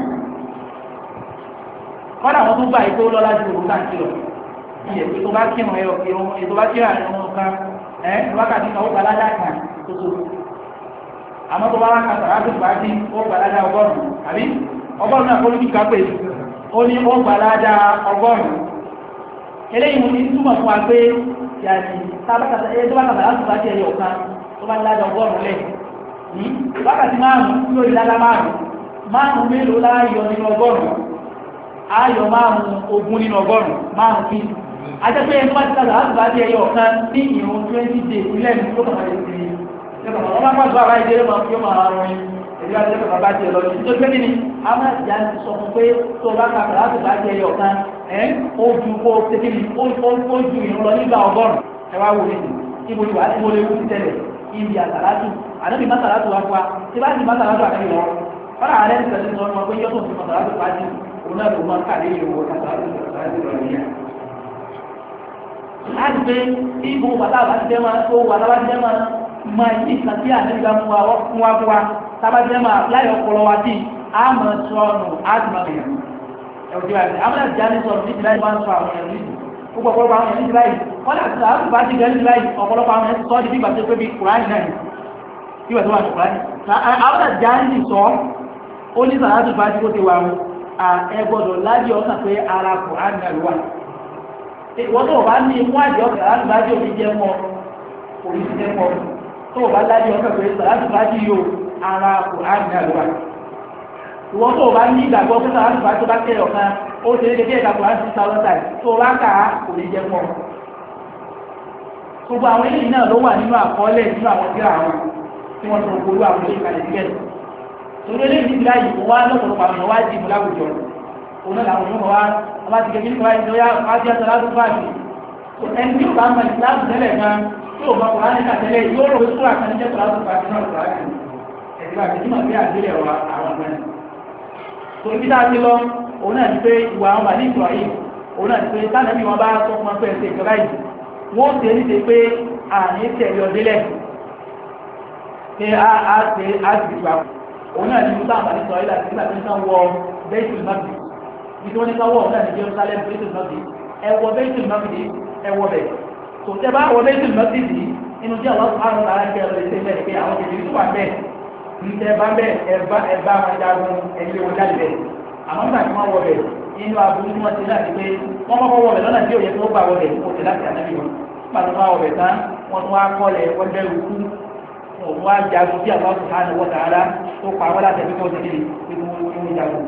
kọ́dà wọn tó gbà yìí tó lọ́lá ju òrùka kìlọ̀ ìyẹ̀ pé tó bá kírun ẹ̀rọ kírun ètò bá kírun àrùn kan wákàtí kan ó gbalada kan tuntun àmọ́ tó bá wá kan sàrà tó fàájì ó gbalada ọgọ́rùn-ún àbí ọgọ́rùn-ún náà kólú kíkà pé ó ní ó gbalada ọgọ́rùn-ún eléyìí mo ní túmọ̀ fún wa pé yàtì tábàkàtà ẹ tó bá kàtà láti fàájì ẹyọ kan tó bá ládà ọgọ́rùn-ún lẹ̀ wákàtí márùn-ún yóò di ládà márùn-ún mélòó láàyò nínú ọgọ́rùn-ún ayọ̀ márùn-ún ogún nínú ọgọ́rùn-ún márùn-ún kí ajẹ́pẹ́ ẹni tó bá ti tàbí láti bá jẹ́ ẹyọ ọ̀kan ní ìrún 20 days nílẹ̀ ní tó kàmà lè fi ọmọ bá pàtó àbá ìdéré máa fi ọmọ àrùn ẹ̀dí wájú ẹ̀kọ́ bá jẹ́ lọ sí tó gbé nínú àmà ìjà ti sọ fún pé tó bá kàmà láti bá jẹ́ ẹyọ ọ̀kan ó ju kó tẹ́kí ni ó ju ìrún lọ nígbà ọgọ́rùn ẹ wá wò nínú ibo ni wà á lè wú sí tẹ́lẹ̀ ibi àtàlátù àdébí mátàlátù wá fún wa tí bá ti mátàlátù àdébí lọ fọ́nà àrẹ́ ti sọ̀rọ̀ sọ wọn pé yọ́tò ti mátàlátù pàdé òun náà ló máa ń kàlẹ́ ìrò mátàlátù lọ nìyẹn láti pé ìbò bàtà àbájẹ́ máa tó wà lábájẹ́ máa yí ìsàn tí àdébìgbà fún wa tábájẹ́ máa láyọ̀ ọpọlọ wa tí a mọ̀ sọ́ọ̀nù ádùmọ̀lẹ̀ ẹ̀wọ̀dí wa àwọn àti jáde sọ̀rọ̀ ní ìdíláyìí wọ́n sọ àwọn ẹ̀rí gbogbo ọ̀pọ̀lọpọ̀ àwọn ẹ̀rí ìdíláyìí wọ́n láti sọ àwọn ìbájú gẹ̀ẹ́ ìdíláyìí ọ̀pọ̀lọpọ̀ àwọn ẹ̀rí sọ́ọ̀dì bí ìgbà tó pé bí Kùránì náà bí wà tó wà ní Kùránì àwọn àti jáde sọ ó ní sàrátù bá ti kó ti wà ẹgbọ́dọ̀ láti ọ̀sán pé ara Kùránì náà wà ìwọ́n tó bá ní imú àjẹ́ ọ̀sẹ̀ láti bá jẹ́ oníjẹ́ mọ́ oníjẹ́ mọ́ tó bá láti ọ̀sẹ̀ pé láti bá jí yóò ara Kùránì náà lọ́wọ́ ìwọ́n tó bá ní ìgbàgbọ́ pé láti bá tó bá kẹ́ ọ̀kan ó ṣe é kékeré ìgbàgbọ́ láti ta lọ́tà tó bá kà á oníjẹ́ mọ́ gbogbo àwọn eléyìí náà ló wà nínú àkọọ́lẹ̀ nínú àwọn tí àwọn tí wọ́n tó gbogbo àwọn eléyìí kalẹ̀ síbẹ̀ torí eléyìí ti láyìí wọ́n á lọ́pọ̀lọpọ̀ àwọn wá dìbò láwùjọ òun náà làwọn yóò wá ọba ti gẹ̀gẹ́ nípa ìjọyà wájú ẹ̀sọ̀ láti fàájì ẹni tí ó bá mọ̀ ìsìláàmù tẹ́lẹ̀ gan tí ó bá kọ̀ láti kàtẹ́lẹ̀ yóò rò wípé àkànní jẹ́ láti fàájì náà fàájì ẹ̀sìn àti tí màá bí àgbélẹ̀ wa àwọn ọ̀gbẹ́ tó ibi tá a ti lọ òun náà ti pé ìwà àwọn bàní ìtọ̀ yìí òun náà ti pé tánàbí wọn bá sọ fún ọpẹ́ ẹsẹ̀ ìjọba yìí wọ́n ṣe ní ṣe pé àní tẹ̀lé ọdílẹ̀ pé a ṣe á sì gbà òun náà ti mú táwọn bàní ìtọ̀ yìí láti nígbà tí wọ́n wọ bẹ́ẹ̀tì mọ́tì ìtọ́wọ́n ní káwọ́ ọ̀nà ní Jerusalem bẹ́ẹ̀tì mọ́tì ẹwọ bẹ́ẹ̀tì mọ́tì ẹwọ bẹ̀ tó tẹ́ bá wọ bẹ́ẹ̀tì mọ́tì sí inú tí àwọn àrùn ara jẹ́ ọ̀rẹ́ ṣe bẹ́ẹ̀ pé àwọn kèdè tó wà bẹ́ẹ̀ ní tẹ́ bá bẹ́ẹ̀ ẹ̀bá wọn jagun ẹ̀lẹ́ wọn jáde bẹ́ẹ̀ àmọ́ nígbà tí wọ́n wọ bẹ̀ inú aburú tí wọ́n ti láti pé wọ́n kọ́kọ́ wọ bẹ̀ lọ́nà tí òye tó gbà wọ bẹ̀ kó ti láti ànábì wọn pàtó wọ́n wọ bẹ̀ tán wọ́n tún wá kọ́lẹ̀ wọ́n bẹ̀rù kú wọ́n wá jagun bí Allah subhanahu wa ta'ala tó pa wọ́n láti ẹ̀bí kó ti kiri bí wọ́n jagun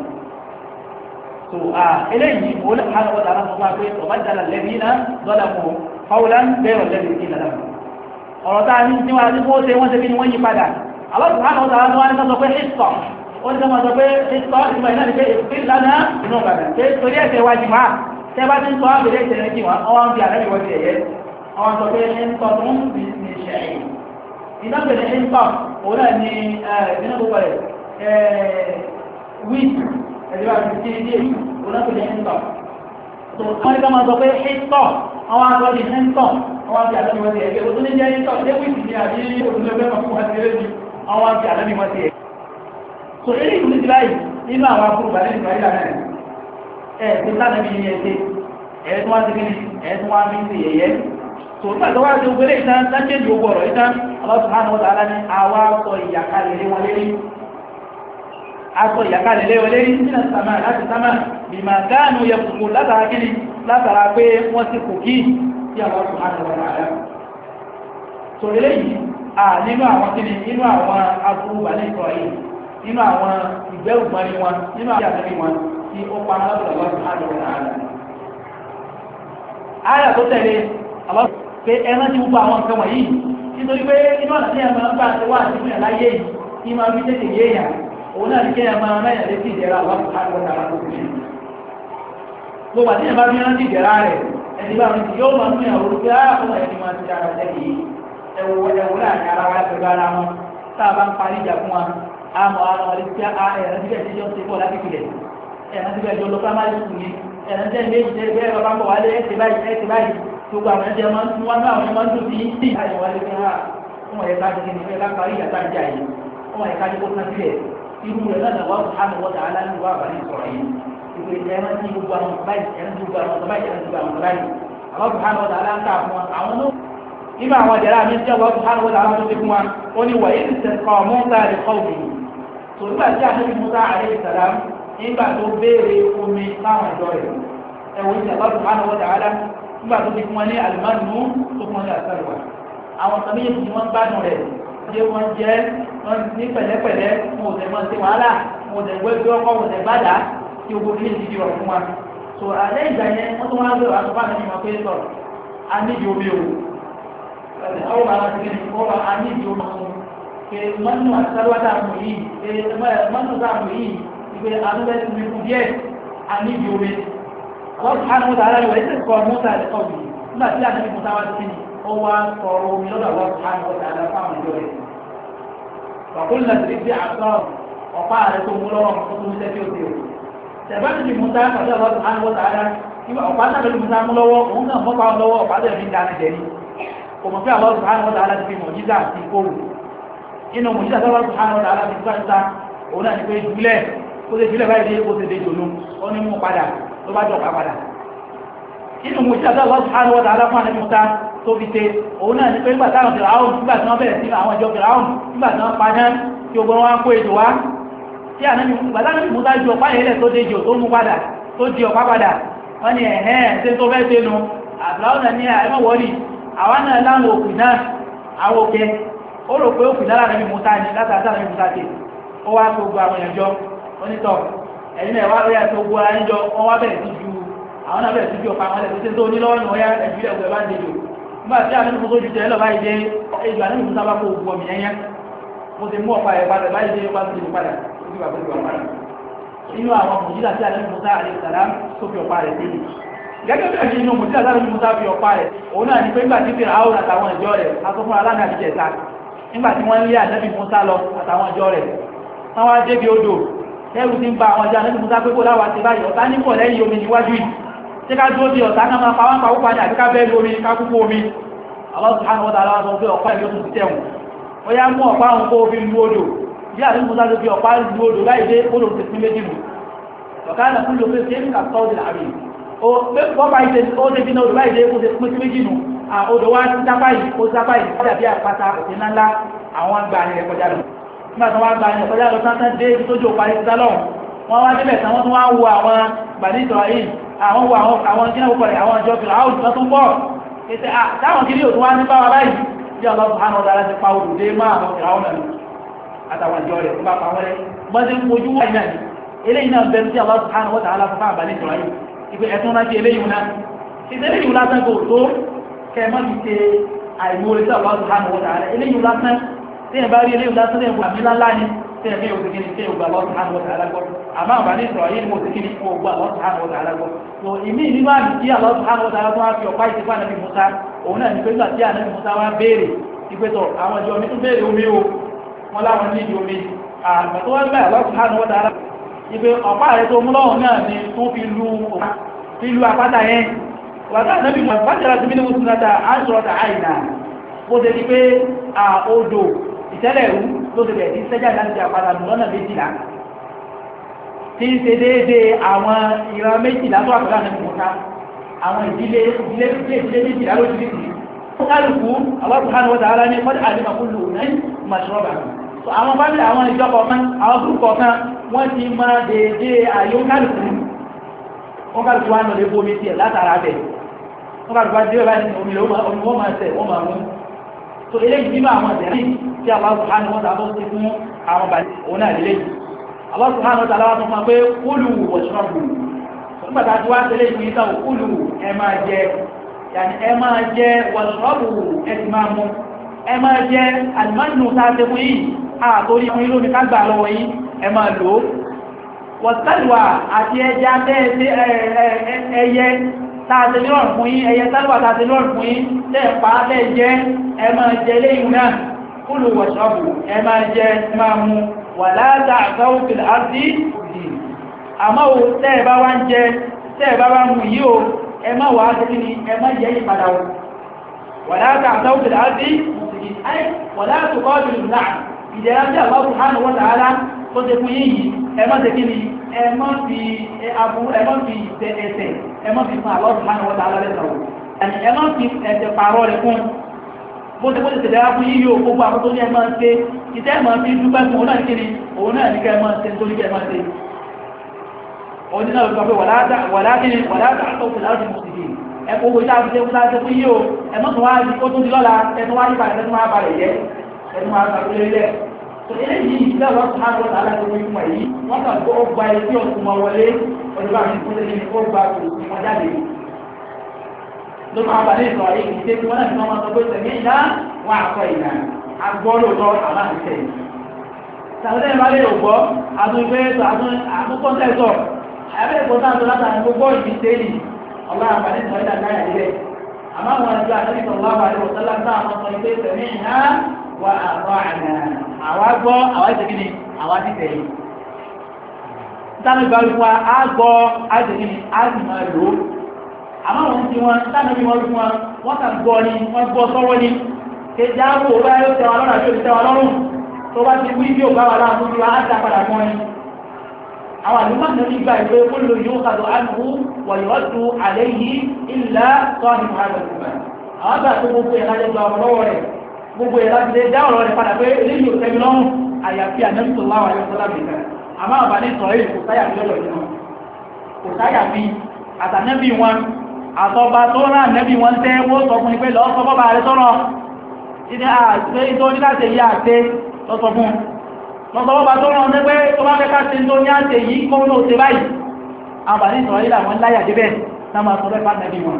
so eléyìí wọ́n subhanahu wa ta'ala sọ pé ọ̀bájára alladhina zalamu qawlan ghayra alladhi qila lahum ọ̀rọ̀ tá a ní tí wọ́n ṣe wọ́n ṣe kí ni wọ́n yí padà Allah subhanahu wa ta'ala wọ́n sọ pé ìsọ̀ ó ní sọ pé ìsọ̀ ìgbà ìnáà ní pé ìlànà inú ọ̀gbàdà pé torí ẹ̀sẹ̀ wájú máa tẹ́ bá ti ń sọ àbẹ̀rẹ̀ ìṣẹ̀lẹ̀ kí wọ́n fi àrẹ́bì wọ́n ti ẹ̀yẹ wọ́n sọ pé ń tọ́ tó ń fi ní ṣẹ̀yìn iná bẹ̀rẹ̀ ń tọ́ òun náà ni ìpínlẹ̀ gbogbo rẹ̀ wíìtì ẹ̀dí wà ní kíni díẹ̀ òun náà bẹ̀rẹ̀ ń tọ́ tó wọ́n ní ká máa sọ pé ń tọ́ àwọn akọ́ ní ń tọ́ àwọn fi àrẹ́bì wọ́n ti ẹ̀yẹ òun ní jẹ́ ń tọ́ ṣé wíìtì ni àbí òun lè fẹ́ àwọn àti ànábì wọn ti ẹ̀ so eléyìí ní ti báyìí nínú àwọn akúrò bàálẹ̀ ìgbà ìlà náà ẹ̀ tó sánàbí ní ẹ̀ṣẹ́ ẹ̀ tó wá sí kíni ẹ̀ tó wá fi ń ṣe yẹ̀yẹ́ so nígbà tó wá sí ogbélé ìtàn sáńjẹ́ ìlú ogun ọ̀rọ̀ ìtàn Allah subhanahu wa ta'ala ní àwa sọ ìyàkalẹ̀ lé wọn lérí aṣọ ìyàkalẹ̀ lé wọn lérí nínú sàmà láti sàmà bima kanu yafsukun látara kíni látara pé wọ́n ti kò kí sí Allah subhanahu wa ta'ala so eléyìí nínú àwọn kíni nínú àwọn akúrò bàálẹ̀ ìkọ̀ yìí nínú àwọn ìgbẹ́rùgbọ́n wọn nínú àwọn àtẹ́bí wọn tí ó pa alábùdó Allah subhanahu wa ta'ala. Àyà tó tẹ̀lé àwọn pé ẹran ti gbogbo àwọn nǹkan wọ̀nyí nítorí pé inú ọ̀nà tí ẹ̀mọ́ ń bá ti wá àti ìpínlẹ̀ láyé yìí kí máa fi tètè yé èèyàn òun náà ní kí ẹ̀mọ́ mẹ́yàn létí ìdẹ̀ra Allah subhanahu wa ta'ala tó fi ṣe. Gbogbo àti ẹ̀mọ́ bí rántí ìdẹ̀ra rẹ̀ ẹni bá rí yóò máa ń yàn wọ́n pé ọmọ ẹni máa ti dára sẹ́kì ẹ̀wọ̀ láàrin ara wa pẹ̀lú ara wọn tá a bá ń parí ìjà fún wa àmọ́ àwọn ọ̀rẹ́ tí ẹ̀rọ tí bẹ̀ẹ̀ jọ ṣe pọ̀ láti pìlẹ̀ ẹ̀rọ tí bẹ̀ẹ̀ jọ lọ primary school ni ẹ̀rọ tí ẹ̀rọ méjì jẹ́ bẹ́ẹ̀ bá bọ̀ wálé ẹ̀ṣẹ̀ báyìí gbogbo àwọn ẹ̀jẹ̀ máa ń tún wá náà àwọn ẹ̀mọ́ ń dùn sí àyè wálé fi hàn fún ẹ̀ka jẹ́ ní ẹ̀ka parí ìyàtà ìjà yìí fún ẹ̀ka jẹ́ kó tán sílẹ̀ irú rẹ̀ náà lọ́wọ́ subhanahu wa ta'ala ní wà bàrí sọ̀rọ̀ yìí ìpè ẹ̀rọ tí gbogbo àwọn báyìí ẹ̀rọ tí gbogbo àwọn báyìí ẹ̀rọ tí gbogbo àwọn báyìí àwọn subhanahu wa ta'ala ń kà fún àwọn náà nínú àwọn ìjẹ́ra mi tí Allah subhanahu wa ta'ala tó ti fún wa ó ní wà yìí ti kọ́ Musa lè kọ́ òbí tó nígbà tí ànábì Musa alayhi salam nígbà tó béèrè omi láwọn ìjọ rẹ̀ ẹ̀wọ̀n tí Allah subhanahu wa ta'ala nígbà tó ti fún wọn ní alimánú tó fún wọn ní àṣàlùwà àwọn tàbí yìí tí wọ́n gbádùn rẹ̀ ṣé wọ́n jẹ́ wọ́n ní pẹ̀lẹ́pẹ̀lẹ́ wọn ò tẹ̀ mọ́ sí wàhálà wọn ò tẹ̀ gbé bí ọkọ̀ wọn tẹ̀ gbádà tí o gbogbo ilé ìdíje rọ̀ fún wa so alẹ́ ìgbà yẹn wọ́n tó wá ń bẹ̀rẹ̀ àtúbà náà ní wọn pé sọ a nídìí omi o àwọn ará ti kiri ọba a nídìí omi o pé mọ́nù àtàlùwàtà àmù yìí pé mọ́nù àmù yìí pé anúbẹ́ ti fi díẹ̀ a nídìí omi àwọn sùhánù wọ́n tààrà ìwẹ̀ ìsìn kọ́ mọ́ta ẹ̀kọ́ yìí nígbà tí àti mọ́ta wá sí ni ó wá sọ̀rọ̀ omi lọ́dọ̀ àwọn sùhánù wọ́n tààrà fáwọn ìjọ rẹ̀ wàkúlù náà ti fi àtọ́ ọ̀pá rẹ̀ tó mú lọ́wọ́ tó tún ṣẹ́ tí ó ti rò tẹ̀bá ti mú tá pàdé àwọn sùhánù wọ́n tààrà ọ̀pá náà lórí mú tá mú lọ́wọ́ òun náà mọ́pá lọ́wọ́ ọ̀pá tẹ̀ fi ń dáná jẹ ní kò mọ̀ pé àwọn sùhánù wọ́n tààrà ti fi mọ̀jíza àti kóòrù inú mọ̀jíza tó wọ́n sùhánù wọ́n tààrà ti fún ẹ̀ta òun náà ni pé jùlẹ̀ ó ti jùlẹ̀ báyìí ó ti dé jòlú ó ní mú padà ló bá jọ padà inú mọ̀jíza tó wọ́n sùhánù wọ́n tààrà fún àníbi mọ́ta tó fi tẹ òun náà ni pé nígbà táwọn fìràún nígbà tí wọ́n bẹ̀rẹ̀ sí àwọn ìjọ fìràún nígbà tí wọ́n padà tí ogun wọn kó ètò wá tí àníbi mọ́ta ju ọ̀pá yẹn lẹ̀ tó dé jò tó mú padà tó di ọ̀pá padà wọ́n ni ẹ̀hẹ́n tí tó fẹ́ tẹnu àbúráwọ̀ náà ní àìmọ̀ wọ́lì àwọn náà láwọn òkú náà àwọn òkè ó rò pé òkú náà láàrin Mùsá ní látàtà ní Mùsá tè ó wá tó gbọ́ àwọn ẹ̀jọ́ onítọ̀ ẹ̀yìn ẹ̀wà rí àti ogun ara níjọ wọ́n wá bẹ̀rẹ̀ sí ju àwọn náà bẹ̀rẹ̀ sí ju ọ̀pá àwọn ẹ̀sẹ̀ tó ní lọ́wọ́ ní ọya ẹ̀júlẹ̀ ọgbẹ̀ bá ń dejò nígbà tí àwọn ìfúnṣó ju tẹ́lẹ̀ báyìí dé ejò àní Mùsá bá kó ogun ọmọ yẹn mo ti mú ọ̀pá ẹ̀ padà báyìí dé wá sí ìpadà ó sì wà pẹ̀lú ọ̀pá inú àwọn mùjílà tí àní Mùsá alayhi salam tó fi ọ̀pá rẹ̀ sí gẹ́gẹ́ bí ẹ̀ṣin inú mùjílà tí àní Mùsá fi ọ̀pá rẹ̀ òun náà ni pé nígbà tí fi àwọn àtàwọn ìjọ rẹ̀ asọ́fún aláǹdà àbíjẹ̀ta nígbà tí wọ́n lé ànábì Mùsá lọ àtàwọn ìjọ rẹ̀ wọ́n wá débi odò ẹrù ti ń ba àwọn ìjọ ànábì Mùsá pé kó láwà ti báyìí ọ̀tá ní pọ̀ lẹ́yìn omi níwájú yìí tí ká dúró di ọ̀tá náà máa pa wọ́n pa ó padà àbí ká bẹ́ẹ̀ lómi ká kúkú omi Allah subhanahu wa ta'ala sọ pé ọ̀pá ìlú ti tẹ̀wọ̀n ó yá mú ọ̀pá òun kó fi lu odò bí ànábì Mùsá ló fi ọ̀pá lu odò láì dé odò ti pín méjì mù ọ̀ká náà fún lópe ṣe ń kà sọ́ọ̀dì láàrin wọ́n bá ìṣe ó ṣe bí náà odò láì dé ó ṣe pín sí méjì nù odò wá sí sápá yìí ó sápá yìí ó dàbí àpáta òsì ńláńlá àwọn gbà ní ẹ̀kọ́já lọ nígbà tí wọ́n gbà ní ẹ̀kọ́já lọ sáńtán dé ibi tó jò parí sí sálọ̀hún wọ́n wá débẹ̀ tán wọ́n tún wá wo àwọn gbàdí ìtọ̀ yìí àwọn wo àwọn jìnnà púpọ̀ rẹ̀ àwọn ìjọ fìlà áwùjọ tó tún pọ̀ ètè táwọn kiri òtún wá ní bá wa báyìí bí Allah subhanahu wa ta'ala ti pa odò dé má àwọn fìlà áwùjọ àtàwọn ìjọ rẹ̀ nígbà pa wọ́n rẹ̀ wọ́n ti ń fojú wáyé náà eléyìí náà bẹ̀rẹ̀ sí Allah subhanahu wa ta'ala fún àbálẹ̀ ìjọ yìí ìpè ẹ̀tún láti eléyìí náà ìtẹ́lẹ̀yìí lásán kò tó kẹ́ẹ̀mọ́ ti ṣe àìmúre sí Allah subhanahu wa ta'ala eléyìí lásán tí ẹ̀ bá rí eléyìí lásán tí ẹ̀ wà nílá ńlá ni tí ẹ̀ fi òsì kìíní tí ẹ̀ gbà Allah subhanahu wa ta'ala gbọ́ àmọ́ àbálẹ̀ ìjọ yìí mo sì kìíní kó gbà Allah subhanahu wa ta'ala gbọ́ so ìmí nínú àmì tí Allah subhanahu wa ta'ala tó wá fi ọ̀pá ìsìnkú ànábì Musa òun náà ní pé nígbà tí ànábì Musa wá béèrè ìpẹ́tọ̀ àwọn ìjọ mi tún béèrè omi o wọn láwọn ní ìdí omi àgbà tó wá gbà Allah subhanahu wa ta'ala ipe ọ̀pá rẹ̀ tó mú lọ́wọ́ náà ni tó fi lu àpáta yẹn wàtá ànábì mọ̀ fàjẹ́ra ti bí ní mùsùlùmí àṣọ́ta àìdá bó ṣe di pé odò ìtẹ́lẹ̀ rú ló ti bẹ̀rẹ̀ sí sẹ́jà láti àpàdà lọ́nà méjìlá tí ń ṣe déédéé àwọn ìran méjìlá tó àpàdà náà mọ̀ta àwọn ìdílé méjìlá ló ti dìbò kálukú Allah subhanahu wa ta'ala ní qad alima kullu unasin mashrabahum àwọn bábí àwọn ìjọba ọmọ àwọn gúrùkọ̀ kan wọ́n ti máa déédéé àyó kálukú wọ́n kálukú wá lọ́lẹ́ bómi tiẹ̀ látara bẹ̀ wọ́n kálukú wá dé báyìí omi wọ́n máa tẹ̀ wọ́n máa mú so eléyìí nínú àwọn àtẹ̀rí tí Allah subhanahu wa ta'ala ti fún àwọn bàtí òun náà lélẹ́yìí Allah subhanahu wa ta'ala wá sọ fún wa pé kulu washrabu nígbàtà tí wá tẹ́lẹ̀ ìpín ìta òkúlù ẹ máa jẹ washrabu ẹ ti máa mú ẹ máa jẹ alìmánù tààtẹ́ fún yìí àtórí fún ilú ní kágbà lọ́wọ́ yìí ẹ máa lò ó wọ̀sálùwà àti ẹja ẹyẹ tààtẹ́ lọ́rùn fún yìí ẹyẹ sálùwà tààtẹ́ lọ́rùn fún yìí tẹ́ẹ̀pá tẹ́ẹ̀jẹ́ ẹ máa jẹ léyìn náà kulu washrabu ẹ máa jẹ ẹ máa mú wala ta'thaw fil ardi àmọ́ o tẹ́ẹ̀bá wá ń jẹ tẹ́ẹ̀bá wá mú yí o ẹ má wà á tẹ́kí ni ẹ má yẹ ìpadà o wala ta'thaw fil ardi mufsidin ay wala tuqabilu náà ìdẹ̀ra tí Allah subhanahu wa ta'ala tó ṣe fún yìí ẹ má tẹ́kí ni ẹ má fi ẹsẹ̀ ẹ má fi fún Allah subhanahu wa ta'ala lẹ́sàwò ẹ má fi ẹsẹ̀ pààrọ̀ rẹ̀ fún bó ṣe tẹ̀lẹ́ra fún yíyí o gbogbo àwọn tó ní ẹ máa ń ṣe ìtẹ́ máa fi dúpẹ́ fún òun náà ní kẹ́ máa ṣe nítorí kẹ́ máa ṣe òdínà ló sọ pé wàlátà àtọ́kù láti mùsùlùmí ẹkùn owó ìṣàfi tẹ́ fúnlá tẹ́ fún yíò ẹmọ́tún wá ní ó tún di lọ́la ẹtún wá ní bàrẹ̀ tẹ́tún wá bàrẹ̀ jẹ́ ẹtún wá bàrẹ̀ lẹ́lẹ́ tó eléyìí ìṣẹ́ ọ̀rọ̀ tó máa ń lọ́ta aláṣẹ fún ìfún ẹ̀yí wọ́n kàn kó gba etí ọ̀tún wọn wọlé ọdún àti ìfúnlẹ̀ ní ó gba òkú wọn jáde ló máa bà ní ìsọ̀rọ̀ yìí ìṣe tí wọ́n náà ti máa sọ pé tẹ̀mí ìdá wọn àkọ ìlà agbọ́ lóòótọ́ àwọn àṣìṣe tàbí ẹ̀ bá lè gbọ́ àtúnkọ́ńtẹ̀sọ̀ ẹgbẹ́ ìgbọ́ta tó látàrí gbogbo ìbíṣẹ́lì ọlá àpàdé ìsọ̀ ìdá gáyà nílẹ̀ àmá àwọn ẹgbẹ́ àtẹ́lẹ̀ sallallahu alaihi wasallam àwọn ọmọ ìpé sami'na wa ata'na àwa gbọ́ àwa ìsẹ̀kíní àwa ti tẹ̀lé tánàbí bá wípé a gbọ́ àìsẹ̀kíní a sì máa lò ó àmá wọn ti wọn tánàbí wọn wípé wọn kà gbọ́ ni wọn gbọ́ sọ́wọ́ ni kejì ààbò bá yóò tẹwà lọ́rùn àti òṣìṣẹ́ wa lọ́rùn tó bá ti wí bí ò bá wà láàrín tó á dá padà mọ́ ni àwọn àlùmọ́ náà nígbà ìgbé kúlù yóò kàdù ánùhù wọ̀yọ̀ọ́dù àléyìí ìlà sọ́ọ̀nì àgbàgbà àwọn àgbà tó gbogbo ẹ̀lá jẹ́ ọmọ lọ́wọ́ rẹ̀ gbogbo ẹ̀lá ti lè dá ọ̀rọ̀ rẹ̀ padà pé eléyìí ò tẹ́mi lọ́rùn àyàfi ànẹ́bìtòláwà ayọ́sọ́lá bìkan àmọ́ àbá ní sọ̀rọ̀ èyí kò sáyà bí lọ́dọ̀ nínú kò sáyà bí àtànẹ́bì wọn àtọba tó rán ànẹ́bì wọn tẹ́ wó sọ fún pé lọ́ọ́ sọ bọ́bà rẹ̀ sọ́rọ̀ ìdí àti tó ní láti yí àti lọ́sọ fún lọ́sọ̀wọ́ bá tó rán ọdẹ́ pé tó bá fẹ́ ká ṣe tó ní àṣẹ yìí kọ́ ní òṣè báyìí àbàní ìsọ̀rọ̀ ilẹ̀ àwọn láyà débẹ̀ náà máa sọ fẹ́ nẹ́bí wọn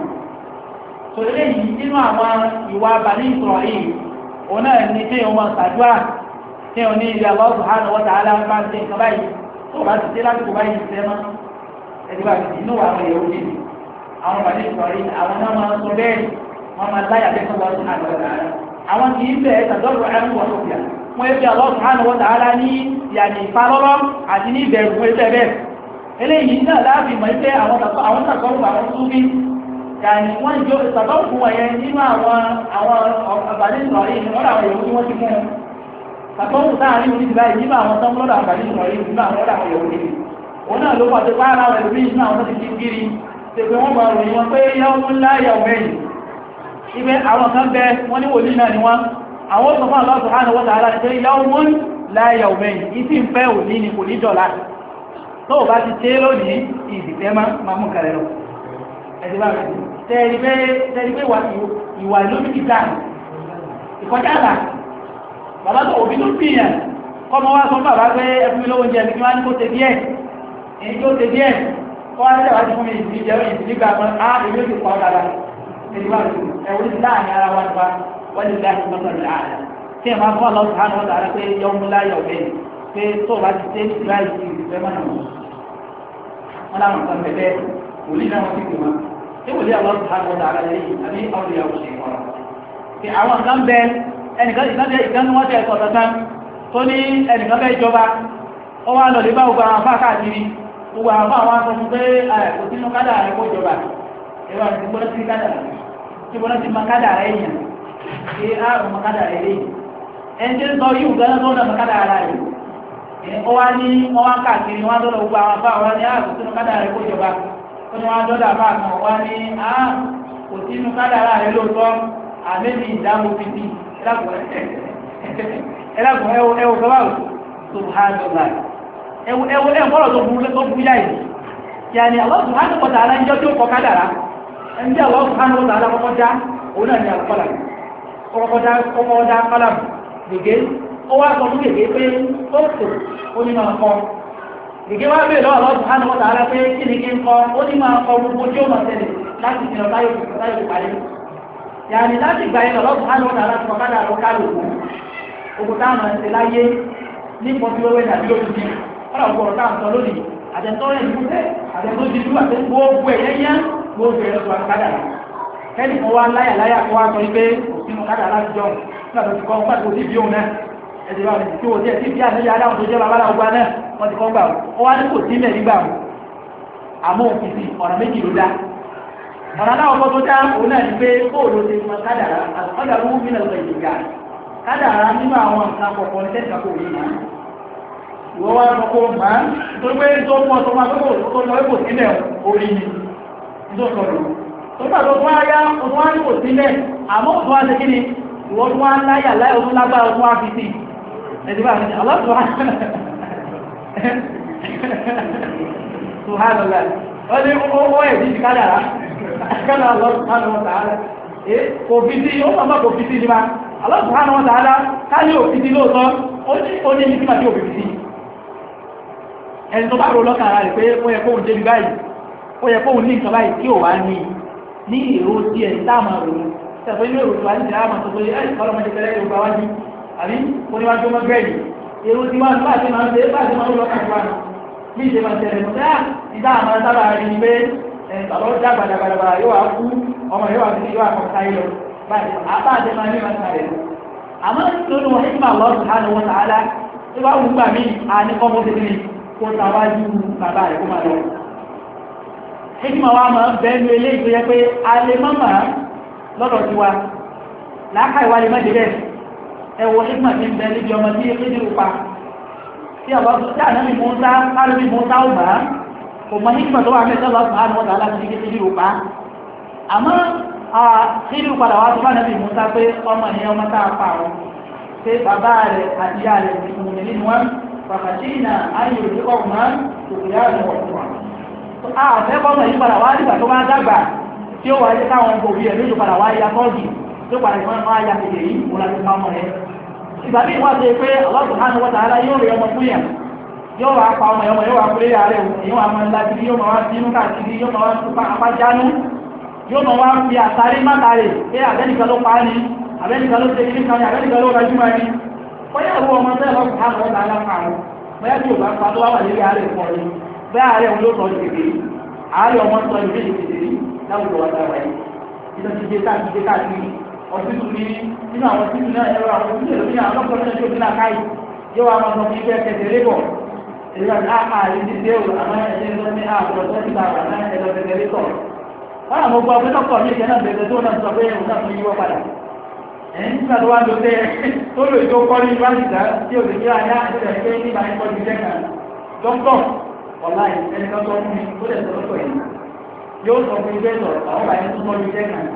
so eléyìí nínú àwọn ìwà àbàní ìsọ̀rọ̀ yìí òun náà ní kí wọ́n ṣàdúrà kí wọ́n ní ilẹ̀ Allah subhanahu wa ta'ala bá ń ṣe nǹkan báyìí tó bá ti ṣe láti kó báyìí ṣe mọ́ ẹni bá ti inú àwọn èèyàn òjì àwọn àbàní ìsọ̀rọ̀ yìí àwọn náà máa sọ bẹ́ẹ̀ wọ́n máa láyà bẹ́ẹ̀ Allah subhanahu wa ta'ala àwọn kì í bẹ̀ẹ́ tàdọ́rọ̀ ẹ̀rùn wọ́n tó fìyà wọ́n yẹ́ bí Allah subhanahu wa ta'ala ní ìyàní ìfàlọ́rọ̀ àti ní ìbẹ̀rù fún ẹgbẹ́ bẹ́ẹ̀ eléyìí náà láàbì mọ̀ ipé àwọn tàkọ́rù àwọn súnfí yàní wọ́n jọ ìsàkọ́rù fún wọ̀nyẹ nínú àwọn àbàdí ìsọ̀rí lọ́dọ̀ àwọn yòówù tí wọ́n ti mú tàkọ́rù táàrin orí ti báyìí nínú àwọn tán lọ́dọ̀ àbàdí ìsọ̀rí nínú àwọn lọ́dọ̀ àwọn yòówù níbi òun náà ló pàṣẹ pààrà àwọn ìlú nínú àwọn tó ti fi kiri ṣe pé wọ́n máa ròyìn wọn pé yawmun la yawmayn ibẹ̀ àwọn kan bẹ wọ́n ní wòlíì náà ni wọ́n àwọn ó sọ fún Allah subhanahu wa ta'ala ní pé yawmun la yawmayn ìsì ń fẹ́ òní ni kò ní dọ̀lá tó bá ti tẹ́ lónìí ìdìfẹ́ máa mú kẹrẹ lọ ẹ̀dì bá rẹ̀ tẹ́ẹ̀rí pé ìwà ìlú bí kìtà ìkọjá àlà bàbá tó òbí tó bí yẹn kọmọ wá sọ bàbá pé ẹfún mi lówó oúnjẹ mi wá ní kó tẹ díẹ̀ èyí tó tẹ díẹ̀ kọ́ wá nílẹ̀ wá ti fún mi ìdí jẹ́ ìdí gbà mọ́ á èmi ó ti pọ̀ dára ẹ̀dì bá rẹ̀ ẹ̀wọ́n ti láàrin ara wa nípa wọ́n ti láti mọ́tò rẹ̀ ààrẹ tí ẹ̀ máa fọ́ Allah subhanahu wa ta'ala pé yawmun la yawmayn pé tó bá ti tẹ́ ìgbà ìfẹ́ mọ́nà wọn láwọn kan bẹ̀bẹ̀ wòlíì náà wọ́n ti pè wọn tí wòlíì Allah subhanahu wa ta'ala lẹ́yìn àbí àwọn ìyàwó ṣe wọn. kí àwọn kan bẹ ẹnìkan ìkan wọ́n tẹ̀ ẹ̀kọ́ kankan tó ní ẹnìkan bẹ ìjọba ó wá lọ lè bá gbogbo àwọn afá káàkiri gbogbo àwọn afá wọn sọ fún pé kò sínú kádà rẹ̀ kó jọba ẹ̀rọ àti gbọ́dọ̀ sí kádà rẹ̀ tí gbọ́dọ̀ sí makádà rẹ̀ yàn ṣe àrùn makádà rẹ̀ lẹ́yìn ẹni tí ń sọ yíò gánà tó náà kádà ara rẹ̀ ó wá ní wọ́n wá káàkiri wọ́n dọ́dọ̀ gbogbo àwọn afá wọn ní ààbò sínú kádà rẹ̀ kó jọba ó ní wọ́n dọ́dọ̀ àfá kan wá ní kò sínú kádà ara rẹ̀ lóòótọ́ àmẹ́bí ìdáhùn fìdí ẹlẹ́gùn ẹwọ gbọ́báwò subhanallah ẹwọ́ tó bú yá ìlú kí a ní Allah subhanahu wa ta'ala ìjọ tí ó kọ kádàrá ẹni tí Allah subhanahu wa ta'ala kọ́kọ́ já òun náà ni àkọlà kọ́kọ́ já kọ́là gègé ó wá sọ fún gègé pé ó tò ó ní máa kọ́ gègé wá bèèrè lọ́wọ́ Allah subhanahu wa ta'ala pé kí ni kí ń kọ́ ó ní máa kọ́ gbogbo tí ó máa tẹ̀lé láti fi lọ táyò parí yàní láti gbà yẹn Allah subhanahu wa ta'ala ti kọ́ kádàrá ó kálò fún ogun táwọn ẹ̀sẹ̀ láyé ní pọ̀tí wẹ́wẹ́ àti lóòtú ní ọ̀rọ̀ ọ̀pọ̀ táwọn sọ lónìí àtẹ̀tọ́rẹ̀ ìgbúfẹ́ àtẹ̀tọ́jú àti gbogbo ẹ̀yẹ́yẹ́ gbogbo ẹ̀rọ tó kádàrá kẹ́lì kan wá láyà kó wá sọ pé òsínú kádàrá láti jọ nígbàtí ó ti kọ́ nígbàtí ó ti bí òun náà ẹ̀sẹ̀ wà ní tí ó jẹ́ sí bí àmì adáwọn tó jẹ́ babalá ọgbà náà wọ́n ti kọ́ gbà ó wá ní kò sí mẹ́ nígbà àmọ́ òfìsì ọ̀nà méjì ló dá ọ̀nà náà ọkọ̀ tó dá òun náà ní pé kóòló ti mọ kádàrá àtọ́jà ló mú nílẹ̀ ìgbà kádàrá nínú àwọn nǹkan kọ̀ọ̀kan ní tẹ́sà kò rí máa ìwọ́ wá lọ́kọ́ máa tó gbé tó mọ́ tó máa tó lọ ẹ́kò sílẹ̀ orí ni tó sọ̀rọ̀ tó bá tó wá yá ọdún wá ní kò sílẹ̀ àmọ́ òtún wá ṣe kí ni ìwọ́ tó wá láyà láyà ọdún lágbára ọdún wá fi sí ẹ̀dìbà ní aláàtúwá ṣùhánàlá wọ́n ní owó ẹ̀dí ti kádàrá kádàrá lọ́sùn kò fi sí ó máa kò fi sí ní máa Allah subhanahu wa ta'ala káyí òfìsí lóòtọ́ ó ní ní kíma tí òfìsí ẹni tó bá rò lọ́kàn ara rẹ̀ pé ó yẹ kóhun débi báyìí ó yẹ kóhun ní nǹkan báyìí tí ò wá ní èrò tí ẹ̀ táàmà rò tẹ̀fẹ́ ní èrò tó wá ní ìdáàmà tó pé ẹ̀ kọ́lọ́mọdé fẹ́lẹ́ èrò bá wájú àbí oníwájú ọmọ gẹ́ẹ̀lì èrò tí wọ́n bá ti máa ń ṣe bá ti máa ń lọ́kàn tó wá ní ìṣe máa tẹ̀lé mọ́ dáa ìdáàmà sábà rí ni pé ẹ̀ńtàlọ́ dàgbàdàgbàdàgbà yóò wá kú ọmọ yóò wá fi yóò wá kọ̀ káyé lọ báyìí àbáàdé máa ní máa sáré àmọ́ lónìí wọ́n hikma Allah subhanahu wa ta'ala tí wá wù gbà mí àníkọ́ mọ́ tẹ́lẹ̀ kó tàwájú bàbá rẹ̀ kó máa lọ hikma wa máa bẹ́ẹ̀nu ilé ìgbéyẹ pé a lè mọ́mà lọ́dọ̀ tí wa láàká ìwà lè mẹ́jẹ bẹ́ẹ̀ ẹwọ hikma ti ń bẹ níbi ọmọ tí kéjìrì pa tí ànábì Mùsá alóbi Mùsá ò bá kò mọ hikma tó wà mẹ́sẹ̀ Allah subhanahu wa ta'ala ti kéjìrì pa àmọ́ sílù padà wá tó bá nàbí Mùsá pé ọmọ ìyẹn ọmọ tá a pa àwọn pé bàbá rẹ̀ àti ìyá rẹ̀ ti mú mi nínú wọn pàpàtí ìnà ayò ìdíkọ̀ ọ̀gbọ́n òkúrẹ́ àrùn ọ̀pọ̀ àfẹ́kọ́mọ̀ yìí padà wá nígbà tó bá dàgbà tí ó wáyé káwọn òbí ẹ̀ lójú padà wá ya tọ́ọ̀gì tó padà ìwọ̀n máa ya kèdè yìí mo láti pa ọmọ rẹ̀ ìgbà bí wọ́n ṣe pé Allah subhanahu wa ta'ala yóò rí ọmọ fún yà yóò wá pa ọmọ yóò wá kúrẹ́ ààrẹ èyí wà máa ń láti yóò máa wá sínú káàkiri yóò máa wá tún apá jánú yóò mọ̀ wá fi àtàrí mátàrí pé àbẹ́nìkan ló pàá ní àbẹ́nìkan ló tẹ́kì níkan ní àbẹ́nìkan ló rájú máa ní bóyá àwọn ọmọ tẹ́lẹ̀ lọ́pù hàn wọ́n tààlá pààrùn bóyá tí ò bá pa tó wá wà lórí ààrẹ pọ̀ ní bóyá ààrẹ òun ló sọ ní kékeré ààrẹ ọmọ sọ ní méjì kékeré láwùjọ wa dára yìí ìlọ ti dé káàkiri ọ̀sítù ní nínú àwọn títù náà ẹ̀rọ àwọn òṣìṣẹ́ lórí àwọn ọlọ́pàá náà tó nílá káyì yóò wá máa sọ fún ibẹ̀ kẹsẹ̀ lébọ̀ èyí wà ní àárín ti dé òun àwọn ẹ̀jẹ̀ lọ ní àbúrò tó ti bá wà náà ẹ̀lọ́ kẹsẹ̀ lébọ̀ wọ́n àwọn ọgbà ọgbẹ́ tọ́kọ̀ ní ìjẹ́ náà bẹ̀rẹ̀ tó náà sọ pé òun náà fún yíwọ́ padà ẹ̀yìn nígbà tó wá ló tẹ́ tó lò ìjọ kọ́ ní ìbáṣìdá tí ó lè jẹ́ ayá àti pé nígbà ìkọ́ ti jẹ́ kan dọ́kọ̀ ọ̀la ẹni kan sọ fún mi tó lẹ̀ sọ́kọ̀ yìí yóò sọ fún ibẹ̀ sọ àwọn bàyẹ̀ tó kọ́ ní jẹ́ kan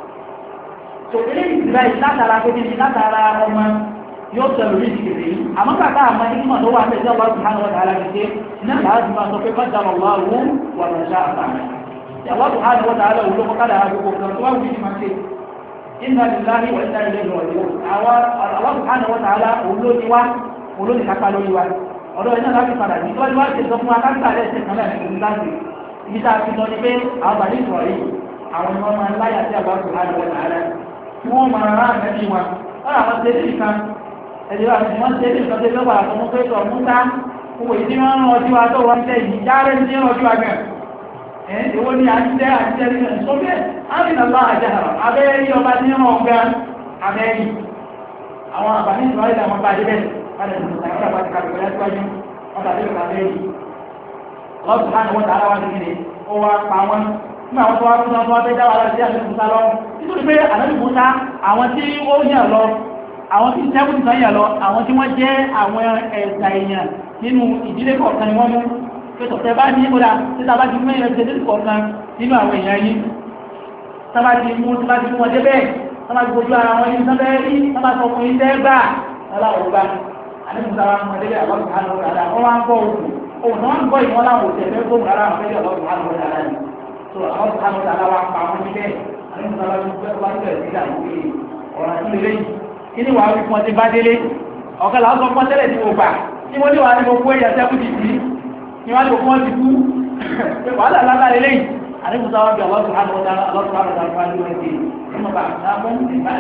tó eléyìí ti báyìí látara pé kí ni látara ọmọ yóò sọ lórí ìdíkèdè yìí àmọ́ kàkà àmọ́ ìgbìmọ̀ tó wà mẹ́sẹ̀ Allah subhanahu wa ta'ala ṣe iná láti máa sọ pé kọjá Allahu wa ma sha'a fa'ala Allah subhanahu wa ta'ala òun ló kọ́ kádà àgbègbè kan tó wà wù ní máa ṣe inna lillahi wa inna ilayhi raji'un àwọn Allah subhanahu wa ta'ala òun ló ní wá òun ló ní kápá lórí wa ọ̀dọ̀ iná láti padà ní tó wá ṣe sọ fún akáńtà lẹ́sẹ̀ kan láti ìlú láti ibi tá a fi lọ ní pé àwọn bàdí ìsọ̀rọ̀ yìí àwọn ni wọ́n máa ń láyà sí Allah subhanahu wa ta'ala tí wọ́n máa rán àmẹ́bí wọn wọ́n àwọn tẹ́lẹ̀ nìkan ẹ̀dẹ̀ wọ́n tẹ́lẹ̀ nìkan tẹ́lẹ̀ wà fún pé sọ mú ká owó ìdí wọn rán ọjọ́ wa tó wọ́n tẹ́ yìí járe ní ọjọ́ àgbẹ̀ èwo ni àjíjẹ́ àjíjẹ́ nínú ìṣọ́fẹ́ àrínàlá àjáhàrà abẹ́rí ọba ní ọmọ ọgbà abẹ́rí àwọn àbáni ìsọ̀rọ̀ ìdá wọn bá dé bẹ́ẹ̀ padà ní ìsọ̀rọ̀ àbá ti kàbẹ̀ pẹ̀lú ẹgbẹ́jú ọba dé bẹ́ẹ̀ abẹ́rí lọ́sùn láti wọ́n tààrà wá sí kíni ó wá pa wọn nígbà wọn tó wá fún wọn tó wá fẹ́ dáwà láti àti Mùsá lọ nítorí pé ànábì Mùsá àwọn tí ó yàn lọ àwọn tí 70 kan yà lọ àwọn tí wọ́n jẹ́ àwọn ẹ̀sà èèyàn nínú ìdílé kọ̀ọ̀kan ni wọ́n mú pẹ̀tọ̀ tẹ́ bá ní kódà tí tàbá ti mú ẹ̀rẹ́ ìdílé kọ̀ọ̀kan nínú àwọn èèyàn yìí tàbá ti mú wọn dé bẹ́ẹ̀ tàbá ti gbójú ara wọn yìí tàbá rí tàbá sọ fún iṣẹ́ gbà aláwọ̀gbà àdéhùn àwọn ọmọdé àwọn ìhànà ọ̀dà wọ́n wá ń gbọ́ òun náà ń gbọ́ ìwọ́n láwọn òṣèlú tó rárá àwọn ẹgbẹ́ ọ̀dọ́ ìhànà ọ̀dà ni so àwọn ìhànà ọ̀dà wa pa wọn níbẹ̀ àdéhùn àwọn ọmọdé ọ̀rọ̀ àti lélẹ́yìn kí ni wàá wí fún ọtí bá délé ọ̀kan làwọn sọ fún ọtẹ́lẹ̀ tí mo gbà tí mo ní wàá ní gbogbo ẹ̀yà sẹ́kùtì sí ni wọ́n á lò fún ọtí kú wàhálà lálá lélẹ́yìn àdéhùn sáwọn bí ọlọ́sùn hàn wọ́n dáná ọlọ́sùn hàn wọ́n dáná fún àdúgbò ẹ̀dẹ́ ọmọ bá àwọn ìgbà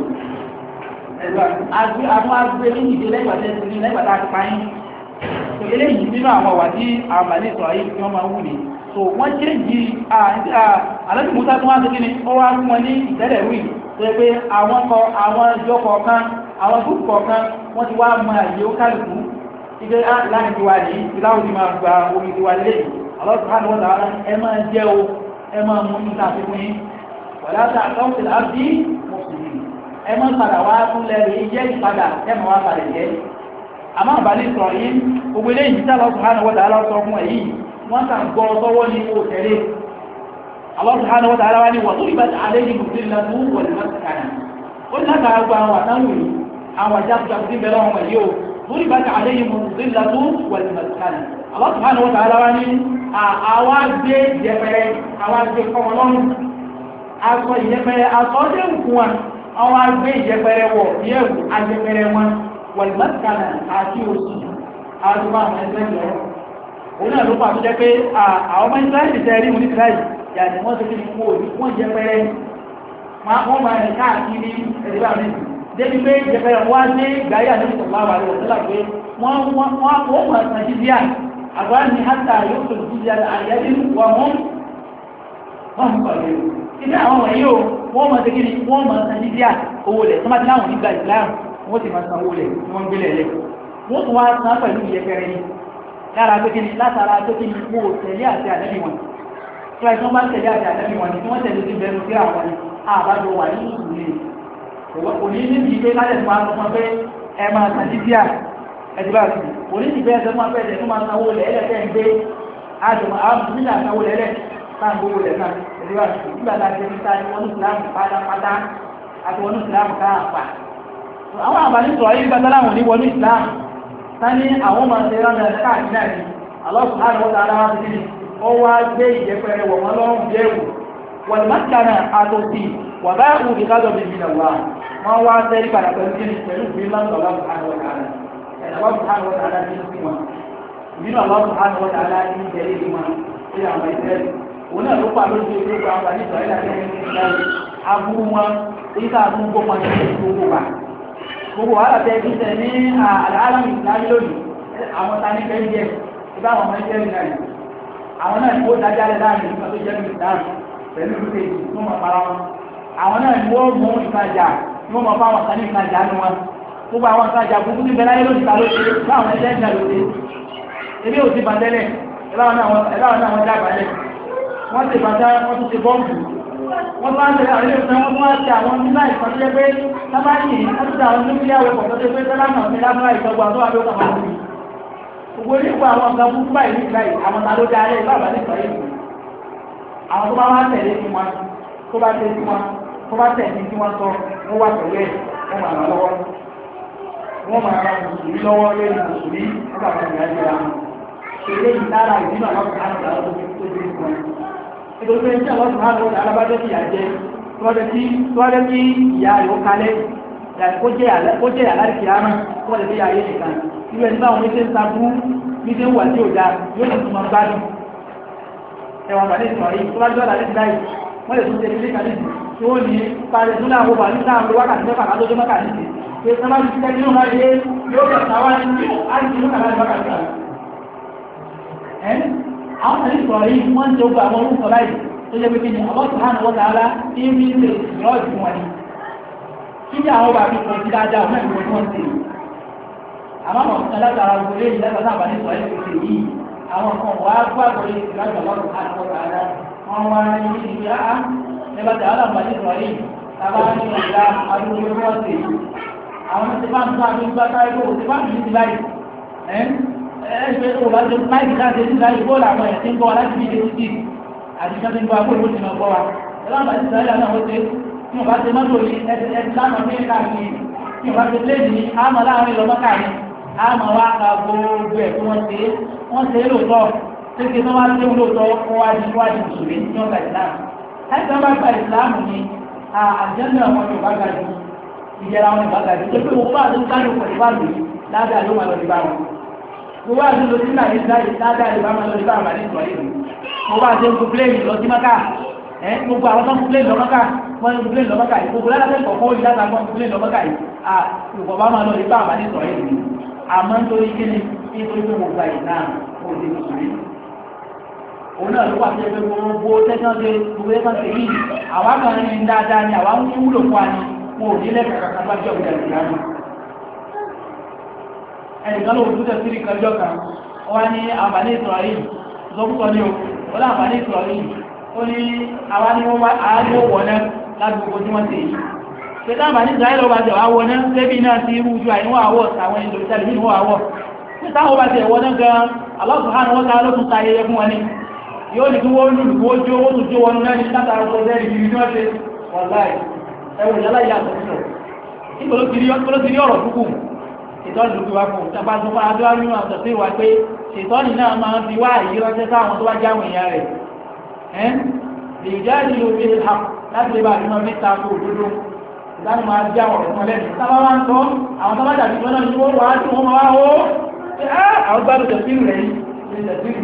ẹ̀dọ́ àwọn agbé ní ìdílé lẹ́gbàtẹ́ sí ní lẹ́gbàtà ti pa yín so eléyìí nínú àwọn wà tí àbálẹ̀ sọ ayé tí wọ́n máa wù ní so wọ́n jẹ́ yìí àlọ́sùn musa tó wá sí kí ni ó wá fún wọn ní ìtẹ́lẹ̀ wí tó yẹ pé àwọn ìjọ kọ̀ọ̀kan àwọn gúúpù kọ̀ọ̀kan wọ́n ti wá mọ àyè ó kálùkù ike láti ti wà ní ìláwọ̀ ti máa gba omi ti wà lé ọlọ́sùn hàn wọ́n tààrà ẹ máa jẹ́ o ẹ máa mú níta àfikún yín wàlátà àkọ́wùsì láti mùsùlùmí ẹ máa padà wá fún lẹ́rìí jẹ́ ìpadà ẹ máa wá padà jẹ́ àmọ́ àbálẹ̀ sọ̀rọ̀ yìí gbogbo eléyìí tí ọlọ́sùn hàn wọ́n tààrà sọ fún ẹ̀yìn wọ́n kàn gbọ́ sọ́wọ́ ní òtẹ́lẹ̀ Allah subhanahu wa ta'ala wá ní wà tó ìbá àlẹ́yìn mùsùlùmí wọ̀n lè máa kàrà ó ní láta àgbà àwọn àtàwì àwọn àjáfùjáfù tí bẹ̀rẹ̀ wọn yóò tó ìbá àlẹ́yìn mùsùlùmí wọ̀n lè máa kàrà Allah subhanahu wa ta'ala wá ní àwọn agbé ìjẹpẹrẹ àwọn agbé kọmọlọ́run aṣọ ìjẹpẹrẹ aṣọ́dé òkun wọn àwọn agbé ìjẹpẹrẹ wọ̀ yẹ́wù ajẹpẹrẹ wọn wọ̀n lè máa kàrà àti òsì àwọn àwọn ẹgbẹ́ ìjọrọ̀ òun náà ló pàtó jẹ́ pé àwọn ọmọ ìsìláìsì tẹ́ rí wọn ní ìsìláìsì yàtì wọ́n ti fi kú òní wọ́n jẹ pẹ́rẹ́ wọ́n máa rìn káàkiri ẹ̀dẹ́gbà mi débi pé jẹ pẹ́rẹ́ wọ́n á dé gbáyà ní ìsọ̀láwà rẹ̀ ọ̀sọ́lá pé wọ́n máa san jíjíà àgbáyà ní hátà yóò tó jíjíà àyẹ́dí wọ́n mú pàdé ibi àwọn wọ̀nyí o wọ́n máa ṣe kíni wọ́n máa san jíjíà owó lẹ̀ tọ́mátì láwọn nígbà ìsìláàmù wọ́n sì máa san owó lẹ̀ tí wọ́n gbélé lẹ̀ wọ́n tún wá san pẹ̀lú ìyẹpẹrẹ ni lára pé kíni látara pé kíni wọ́n tẹ̀lé àti àlẹ́bí wọn tí wọ́n bá tẹ̀lé àti àtẹ́bí wọn ni tí wọ́n tẹ̀lé sí bẹ̀rù sí àwọn ni àbájọ wà ní ìsúlé kò ní níbi pé láti ẹ̀sùn máa sọ pé ẹ máa tàbí sí à ẹ̀dùbà sí kò ní ti bẹ́ẹ̀ sẹ́mọ́ pẹ́ẹ̀tẹ̀ tó máa sanwó lẹ̀ ẹlẹ́tẹ̀ ń gbé àjọmọ̀ àwọn nígbà sanwó lẹ́lẹ̀ táà ń gbówó lẹ̀ náà ẹ̀dùbà sí nígbà láti ẹni tá wọn ní ìsìlámù pátápátá àti wọn ní ìsìlámù káàpà àwọn àbálí sọ̀rọ̀ yìí gbàtà láwọn ní wọnú ìsìlámù tání àwọn máa ṣe rán káàkiri náà ni Allah subhanahu wa ta'ala wá sí ó wá gbé ìjẹpẹrẹ wọ̀ wọ́n lọ́rùn bí ẹ̀wù wọ̀n mọ́kànlá àtòsí wà bá ẹ̀wù bí kájọ bí ìbìnà wà wọ́n wá tẹ́rí padà pẹ̀lú kí ni pẹ̀lú bí lọ́nà Allah subhanahu wa ta'ala Allah subhanahu wa ta'ala ní sí wọn ìbínú Allah subhanahu wa ta'ala ní ìjẹ́lé ní wọn sí àwọn ìṣẹ́lẹ̀ òun náà ló pa lójú ilé ìgbà wọn ní ìsọ̀rẹ́lá tẹ́lẹ̀ aburú wọn ìta àbúrú gbogbo wọn ní gbogbo wa gbogbo wàhálà tẹ́ bí tẹ́ ní àlàálàmù ìsìlámì lónìí àwọn tani fẹ́ jẹ́ ìbá àwọn ọmọ ìṣẹ́lẹ̀ náà àwọn náà ni ó dájálẹ̀ láàrin nípa tó jẹ́ ìdáàrùn pẹ̀lú ìrúkèjì tó mọ̀ para wọn àwọn náà ni ó mú ìtajà ní wọ́n mọ̀ fáwọn kan ní ìtajà ní wọn gbogbo àwọn ìtajà gbogbo ní bẹ̀láyé ló ti ta ló ṣe láwọn ẹgbẹ́ ìjà ló ṣe ebi ò ti bàtẹ́lẹ̀ ẹláwọn náà wọ́n dábàálẹ̀ wọ́n ti bàtá wọ́n tún ti bọ́ǹbù wọ́n bá ń tẹ̀lé àwọn ilé ìfẹ́ wọ́n tún wá ti àwọn nílá ìfọ́sílẹ̀ pé sábàáyì wọ́n ti àwọn nílé àwẹ̀pọ̀ tó ṣe pé tẹ́lámà ní lábúrá ìtọ́gbà tó wà ló kà máa ń rí gbogbo nípa àwọn ọ̀gá fún báyìí ní ìgbà yìí àwọn tàbí dáa lẹ́yìn bàbá nípa yìí àwọn tó bá wá tẹ̀lé sí wọn tó bá tẹ̀lé sí wọn tó bá tẹ̀lé sí wọn sọ wọ́n wà pẹ̀lú ẹ̀ wọ́n máa ràn lọ́wọ́ wọ́n máa ràn mùsùlùmí lọ́wọ́ lórí mùsùlùmí wọ́n bàbá ìyá jẹ́ ra wọn ṣeré yìí lára ìdínà lọ́sùn hàn lọ́wọ́ tó dé sí wọn nítorí pé iṣẹ́ lọ́sùn hàn lọ́wọ́ alábájọ́ ti yà jẹ́ tọ́wọ́dẹ́ kí ìyá rẹ̀ ó kalẹ̀ kó jẹ́ àlárí kìámà kó wọ́n lè fi yà ayé nìkan irú ẹni báwọn méjì ń sabú ní tí ń wà tí ò dá yóò lè túnmọ̀ gbádùn ẹwà pàdé ìsọ̀rí tó bá jọ́ àdá ìdáyì wọ́n lè tún ṣe ilé kàdé tí ó ní parí tún láàrín wà ní sáàrùn wákàtí mẹ́fà látó tó mẹ́kà ní pé sábà ti tẹ́ nínú láyé yóò bẹ̀ sáwá ní àìsí mẹ́kà láti wákàtí àwọn pàdé ìsọ̀rí wọ́n ń ṣe ogun àwọn orúkọ láì tó jẹ́ pé kí ni Allah subhanahu wa ta'ala tí ń fi ń ṣe ìrọ́ọ̀dù wọn ni kí ni àwọn bàbí kan ti dáadáa wọn náà ni wọ́n ti àmọ́ àwọn kan látara gbogbo èyí látara náà bá ní sọ̀rọ̀ ìpèsè yìí àwọn kan wà á gbàgbọ́ yìí lájọ lọ́rùn àtàwọn àdá wọn wá ní ibi àá nígbà tí àwọn àbájú sọ̀rọ̀ yìí tábà ní ìlà adúgbò wọn sì àwọn ti bá ń bá mi gbá táyé kó ti bá mi ti báyìí ẹgbẹ́ tó bá ti máìkì láti ti báyìí bóòlù àwọn ẹ̀ tí ń bọ́ wa láti bí ilé títì àti ìjọba tí ń bọ́ wa bóòlù ó ti máa bọ́ wa ẹlọ́mà ti sáré náà ó ṣe tí wọ́n bá ti mọ́tò ní ẹ̀ẹ́dì lánàá ní káàkiri tí wọ́n bá ti lé ní àmọ́ láàrin lọ́mọ́kà ní àmọ́ wá ka gbogbo ẹ̀ tí wọ́n ṣe lóòótọ́ tí kí wọ́n wá ṣe lóòótọ́ wọ́n wá di mùsùlùmí ní ọgbà ìsìlámù ẹ̀sìn wọn bá gba ìsìlámù ní àjẹ́ndà wọn yóò bá ga jù ìjẹra wọn yóò bá ga jù tó pé wọ́n bá ti sáré pẹ̀lú bá lò ládàá ló máa lọ sí bá wọn gbogbo àti lọ sí láyé ládàá ló máa lọ sí bá wọn ní ìsọ̀rọ̀ ìlú gbogbo àti ń gbogbo lẹ́yìn lọ sí mọ́ká gbogbo àwọn tó ń gbogbo lẹ́yìn lọ mọ́ká wọ́n ń gbogbo lẹ́yìn lọ mọ́ká yìí gbogbo lára fẹ́ kọ̀ọ̀kan ó yí látà gbogbo lẹ́yìn lọ mọ́ká yìí gbogbo bá máa lọ sí bá wọn ní ìsọ̀rọ̀ ìlú àmọ́ nítorí kíni nítorí pé gbogbo àyè náà kò ní mùsùlùmí òun náà ló wà sí ẹgbẹ́ gbogbo tẹ́sán ṣe gbogbo tẹ́sán ṣe yìí àwa kan ní dáadáa ni àwa ń wúlò fún wa ni wọn ò ní lẹ́kọ̀ọ́ kankan bá jẹ́ òkúta ìgbà náà ẹnìkan ló wùdú tẹ̀sírí kanjọ́ kan wọ́n ní àǹfààní ìsọ̀rọ̀ yìí ìsọkúsọ ní o wọ́n ní àǹfààní ìsọ̀rọ̀ yìí ó ní àwa ni wọ́n wá àádó wọ̀ná láti gbogbo tí wọ́n ṣe yìí pé táǹfààní ìsọ̀rọ̀ bá jẹ̀ wá wọná tẹ́bí náà ti rú ju àìníwọ̀ àwọ̀ àwọn ìlú tẹ̀lifí níwọ̀ àwọ̀ pé táwọn bá jẹ̀ wọná gan Allah subhanahu wa ta'ala ló tún ta ayẹyẹ fún wọn ni yóò ní kí wọ́n lùlù kó jó owó tó jó wọn náà ní látara ọkọ̀ ọ̀dẹ́ ìbí ní wọ́n ṣe wọ̀láì ẹwù ìyálà ìyá àtọ̀sílọ̀ ìgbòló ti rí ọ̀rọ̀ púpù ìtọ́ni ló fi wá fún ìtàpá tó fara tó wá nínú àtọ̀sí wa pé ìtọ́ni náà máa ń fi wá èyí ránṣẹ́ sáwọn tó bá jáwọn èèyàn rẹ̀ lè jáde ló fi hà láti lè bá àdúmọ̀ mẹ́ta kó òdodo ìdáni máa já ọ̀rọ̀ fún ọlẹ́nu sábà wá ń tọ́ àwọn tó bá dàbí wọn náà ní wọ́n wá tí wọ́n máa wó àwọn gbádùn tẹ̀síìrì rẹ̀ yìí tẹ̀síìrì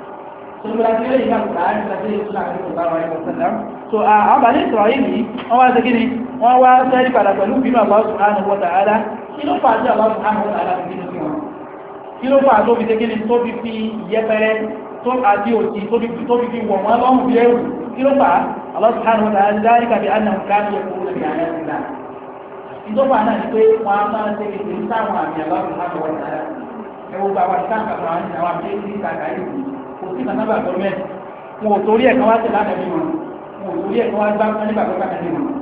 so àwọn bàní ìsọ̀rọ̀ yìí wọ́n wá ṣe wọ́n wá sẹ́rí padà pẹ̀lú bínú Allah subhanahu wa ta'ala kí ló fà sí Allah subhanahu wa ta'ala bínú sí wọn kí ló fà tó fi ṣe tó fi fi ìyẹ́pẹrẹ tó àti òtì tó fi fi wọ̀ wọ́n lọ́rùn bí ẹrù kí ló fà Allah subhanahu wa ta'ala dhalika bi annahum kanu yakfuruna bi ayati Allah ìjọba náà ni pé wọ́n á máa ṣe kékeré sáwọn àmì Allah subhanahu wa ta'ala ẹwọ́ bá wà ní sáǹkà àwọn àmì kò sí nàbà gọ́ọ̀mẹ́ wọn ò torí ẹ̀kan wá tẹ̀lá tẹ̀lé wọn wọn ò torí ẹ̀kan wá gbá nígbà tó ká tẹ̀lé wọn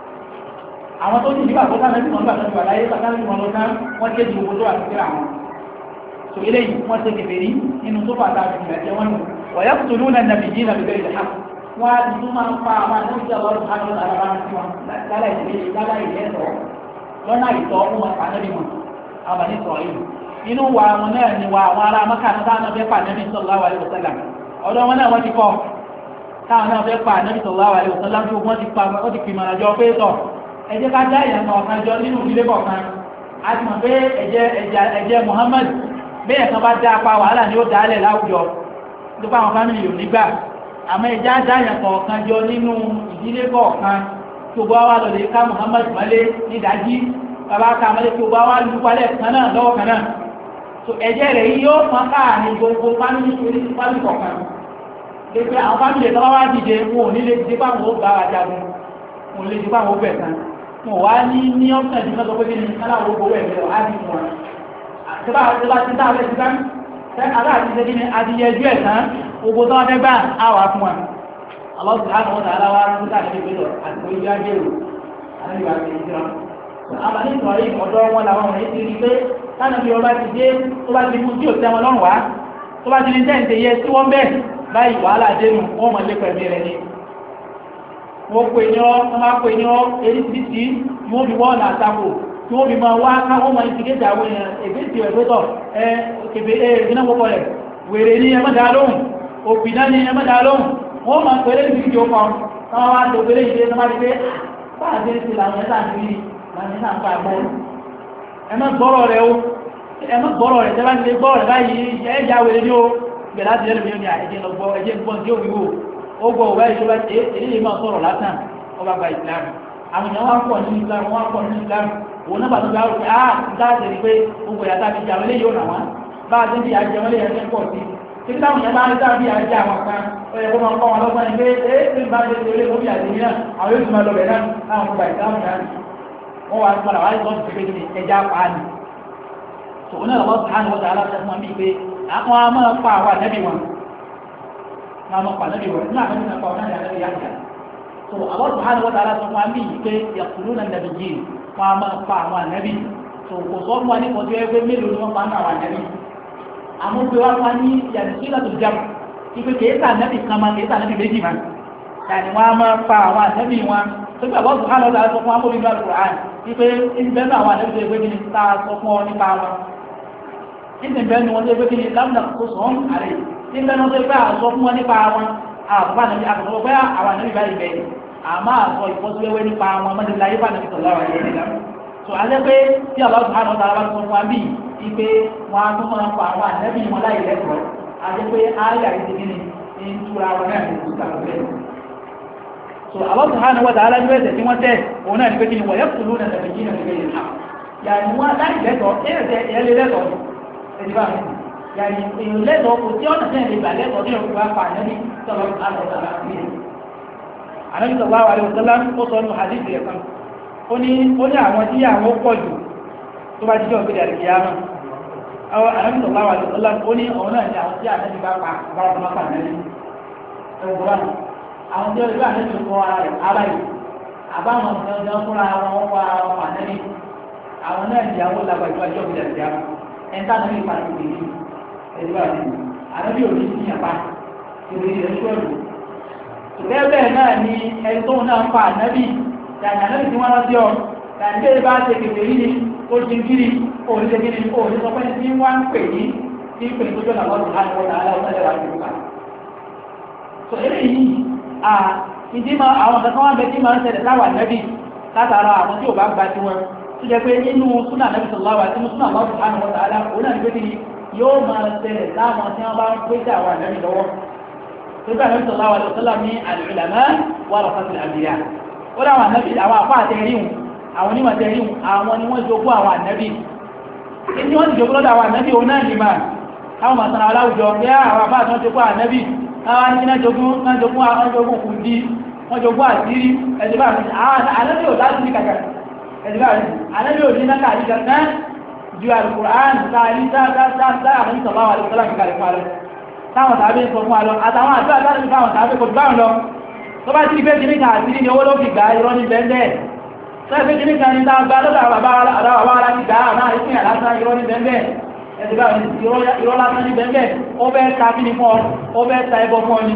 àwọn tó ní nígbà tó ká tẹ̀lé wọn nígbà tó wà láyé pàtàkì wọn lọ tán wọ́n tẹ́ ju gbogbo tó wà sí kíra wọn so eléyìí wọ́n tẹ́ kẹfẹ́ rí nínú tó fà tá a fi ìrẹ̀jẹ̀ wọn wọ̀ yẹ kùtù lónà nàbì yìí nàbì bẹ́ẹ̀ ìdàkà wọ́n á ti tún máa ń fa àwọn àdéhùn ọlọ́run hàn lọ́nà àrà wọn sí wọn láláì lẹ́tọ̀ọ́ lọ́nà ìtọ́ wọn pa nẹ́bí wọn àwọn àdéhùn sọ̀rọ̀ yìí inú wa wọn náà ni wa àwọn ará Mákà náà fẹ́ pa nẹ́bí sallallahu alaihi wasallam ọ̀dọ̀ wọn náà wọ́n ti kọ́ táwọn náà fẹ́ pa nẹ́bí sallallahu alaihi wasallam tí wọ́n ti fi mọ̀nà jọ pé tọ̀ ẹ jẹ́ ká dá ìyàn kọ̀ọ̀kan jọ nínú ìdílé kọ̀ọ̀kan a ti mọ̀ pé ẹ̀jẹ̀ Muhammad bẹ́ẹ̀ kan bá dá apá wàhálà ni ó dálẹ̀ láwùjọ nípa àwọn fámìlì ò nígbà àmọ́ ẹjẹ́ dá ìyàn kọ̀ọ̀kan jọ nínú ìdílé kọ̀ọ̀kan tó bá wà lọ́lẹ̀ ká Muhammad mọ́lé nídàájí bàbá ká mọ́lé tó bá wà lùpalẹ̀ kan náà lọ́wọ́ kan náà so ẹ̀jẹ̀ rẹ̀ yóò fọ́n káàrin gbogbo fámìlì kọ̀ọ̀kan pé àwọn fámìlì ẹ̀tọ́ wá dìde wọn ò ní lè dìde fáwọn ó bá wa jagun wọn ò lè dìde fáwọn ó bẹ̀ tán wọn wá ní ọ́pṣà jù mẹ́sọ pé kí ni aláwọ̀ gbogbo ẹ̀mẹ́ ọ̀ á di fún wọn tẹ́bá ti dá abẹ́ ti dá aláàtí ṣe kí ni adìyẹjú ẹ̀ tán gbogbo tó wọ́n fẹ́ gbà á wà fún wọn Allah subhanahu wa ta'ala wá ń dáa níbi pẹ̀lú àti ojú ajérò àti ìwà àti ìjọ àbálí ìtọ̀ yìí ọ̀dọ́ wọn làwọn ọ̀rẹ́ ti rí pé tánàbí ọba ti dé tó bá ti mú tí ò tẹ́ wọn lọ́rùn wá tó bá ti ní tẹ́ǹtẹ̀ yẹ tí wọ́n bẹ́ẹ̀ báyìí wàhálà dénú wọ́n mọ̀ lé pẹ̀lú rẹ̀ ni wọ́n pè ní ọ́ wọ́n máa pè ní ọ́ eréṣiríṣi tí wọ́n fi wọ́n náà tako tí wọ́n fi máa wá káwọn máa ti kéde àwọn èèyàn èbí ti rẹ̀ pẹ́tọ̀ kèbè ìrìnà pọ̀pọ̀ rẹ̀ wèrè ní ẹmọ́dá lóhùn òpìdá ní ẹmọ́dá lóhùn wọ́n máa pẹ̀lẹ́ ní ìjọ kan wọ́n wá tó pẹ̀lẹ́ ìdílé tó máa di pé báàdé ti làwọn ẹ̀sà àti rí láti náà pa àgbọ̀ ẹmọ́ gbọ́rọ̀ rẹ̀ ó ẹmọ́ gbọ́rọ̀ rẹ̀ tẹ́lá ti lè gbọ́rọ̀ rẹ̀ báyìí ẹ̀ẹ́jà wèrè ní ó gbẹ̀ láti lẹ́nu mi ní ẹ̀jẹ̀ lọ́gbọ́ ẹ̀jẹ̀ gbọ́n tí ó wíwò ó gbọ́ ọ̀gá ìṣọ́lá èyí máa sọ̀rọ̀ lásán ọba gba ìsìlámù àwọn èèyàn wá pọ̀ nínú ìsìlámù wọ́n pọ̀ nínú ìsìlámù òun náà bàtọ́ gbà rúkẹ́ dáàtẹ̀ ní pé gbogbo ìyàtà fi jà wọlé yóò nà wọ́n bá a ti ń fi àjẹ wọlé yẹn pọ̀ sí tí táwọn èèyàn bá ń dábí àjẹ àwọn kan ó yẹ kó máa kọ́ wọn lọ́gbọ́n ni pé tí bá ti ṣe lórí àjẹ yìí náà àwọn yóò tún máa lọ bẹ̀ náà láwọn gba ìsìlámù náà wọ́n wá padà wá lọ́ọ́ ti pé kí ẹja pa á ni tòun náà lọ́wọ́ sàn wọ́n dáa láti fún mi pé àwọn a máa pa àwọn ànẹ́bí wọn máa máa pa ànẹ́bí wọn nínú ànẹ́bí náà pa wọn náà ànẹ́bí yájà so àwọn sàn wọ́n dáa láti fún mi pé yàtúrú náà nàbí yìí wọn a máa pa àwọn ànábì tó kò sọ fún wa ní kọjú ẹgbẹ́ mélòó ni wọ́n pa ní àwọn ànábì àmọ́ pé wọ́n pa ní yàtọ̀ sí ìlàtò jàm ipe kèéta ànábì kan máa kèéta ànábì méjì máa yàní wọn a máa pa àwọn ànábì wọn tó gbà bọ́ sùhánà ọ̀dà sọ fún amóbi ìgbà Al-Qur'an ipe ìbẹ́ náà àwọn ànábì tó gbé kíni tá a sọ fún ọ nípa wọn ìbẹ́ nu wọn tó gbé kíni lámùnà kó sọ ọ́n àrẹ ìbẹ́ náà tó gbé àsọ fún wọn nípa wọn àbúrò ànábì àkọ́kọ́ pé àwọn ànábì báyìí bẹ́ẹ̀ àmọ́ àsọ ìfọ́síwẹ́wẹ́ nípa wọn mọ́tò láyé fún ànábì sọ̀rọ̀ àwọn àyẹ̀wò so alẹ́ pé tí Allah subhanahu wa ta'ala bá sọ fún wa bí ipe wọn a tún máa ń pa àwọn ànábì wọn láyé lẹ́kọ̀ọ́ alẹ́ pé ayé àyè kíni ń túra wọn náà ní ìtúkà lọ́lẹ́ so Allah subhanahu wa ta'ala ní ẹsẹ̀ tí wọ́n tẹ̀ òun náà ní pé kíni wọ́n yẹ kúlú náà tẹ̀lé kí náà ní kéde náà yàní wọn láyé lẹ́kọ̀ọ́ ẹ̀yẹ lé lẹ́kọ̀ọ́ ẹ̀dí bá mi yàní èèyàn lẹ́kọ̀ọ́ kò tí ọ̀nà tẹ̀lé gbà lẹ́kọ̀ọ́ tí wọ́n pa ànábì sọ̀rọ̀ ànábì sallallahu alaihi wasallam ó sọ nù hadith rẹ̀ kan ó ní àwọn tí àwọn pọ̀ jù tó bá jíjọ́ òkèdè àríkìyàmọ́ àwọn ànábì sallallahu alaihi wasallam ó ní ọ̀hún náà ní àwọn tí ànábì bá pa bá wọn máa pa ànábì ẹgbẹ̀rún àwọn tí ó rí ànábì ń kọ́ ara yìí àbáwọn gangan fúnra wọn wá àwọn ànábì àwọn náà ní àwọn lágbà ìwájú òkèdè àríkìyàmọ́ ẹ̀ńtà ànábì pàdé òkèdè ẹ̀dùn ànábì òní sí yàpá ìròyìn rẹ̀ ṣọ́ọ̀lù bẹ́ẹ̀ náà ni ẹni tóun náà ń pa ànábì yàtọ̀ ànábì tí wọ́n rántí ọ yàtọ̀ bẹ́ẹ̀ bá ṣe kèfè yìí ni ó ṣe kiri òun ṣe kiri òun sọ pé tí wọ́n ń pè ní tí ń pè ní tó jọ́ làwọn ọ̀sán àwọn ọ̀sán aláwọ̀ sẹ́lẹ̀ wà nípa. so eléyìí ìdí máa àwọn kankan wọn bẹ tí máa ń ṣẹlẹ̀ láwà ànábì látara àwọn tí ò bá gba tiwọn tó jẹ pé nínú súnà ànábì sọláwà tí súnà àwọn ọ̀sán àwọn ọ̀sán aláwọ̀ òun náà ní pé kí yóò máa ṣẹlẹ̀ láwọn tí wọ́n bá ń pèsè àwọn ànábì lọ́wọ́ nígbà Ànábì sallallahu alaihi wasallam ní al-ulama warasatul anbiya ó dáwọn ànábì àwọn àpá àtẹ̀ríhùn àwọn onímọ̀ tẹ̀ríhùn àwọn ni wọ́n jogún àwọn ànábì ní wọ́n ti jogún lọ́dọ̀ àwọn ànábì òun náà nìmá àwọn màtàrà aláwùjọ bí àwọn àpá àtọ́ jogún ànábì àwọn ní jogún kùdí wọ́n jogún àtírí ẹ̀dùbà ànábì ò láti ní kàkà ẹ̀dùbà ànábì ò ní náà kàrí kàkà ju al-Qur'an sáàrí táwọn tàbí sọ fún àlọ́ àtàwọn àjọ àtàrí fáwọn tàbí kò báwọn lọ tó bá tí ìfẹ́ kìíní kan àti ní owó ló fi gbà irọ́ ní bẹ́ẹ̀ tó ẹgbẹ́ kìíní kan ní dáa gbá lọ́dọ̀ àwọn bàbá ara ti gbà àwọn ìpín àlásán irọ́ ní bẹ́ẹ̀ ẹ̀dùbà irọ́ lásán ní bẹ́ẹ̀ ó bẹ́ ta kí ni fún ọ ó bẹ́ ta ẹbọ fún ọ ni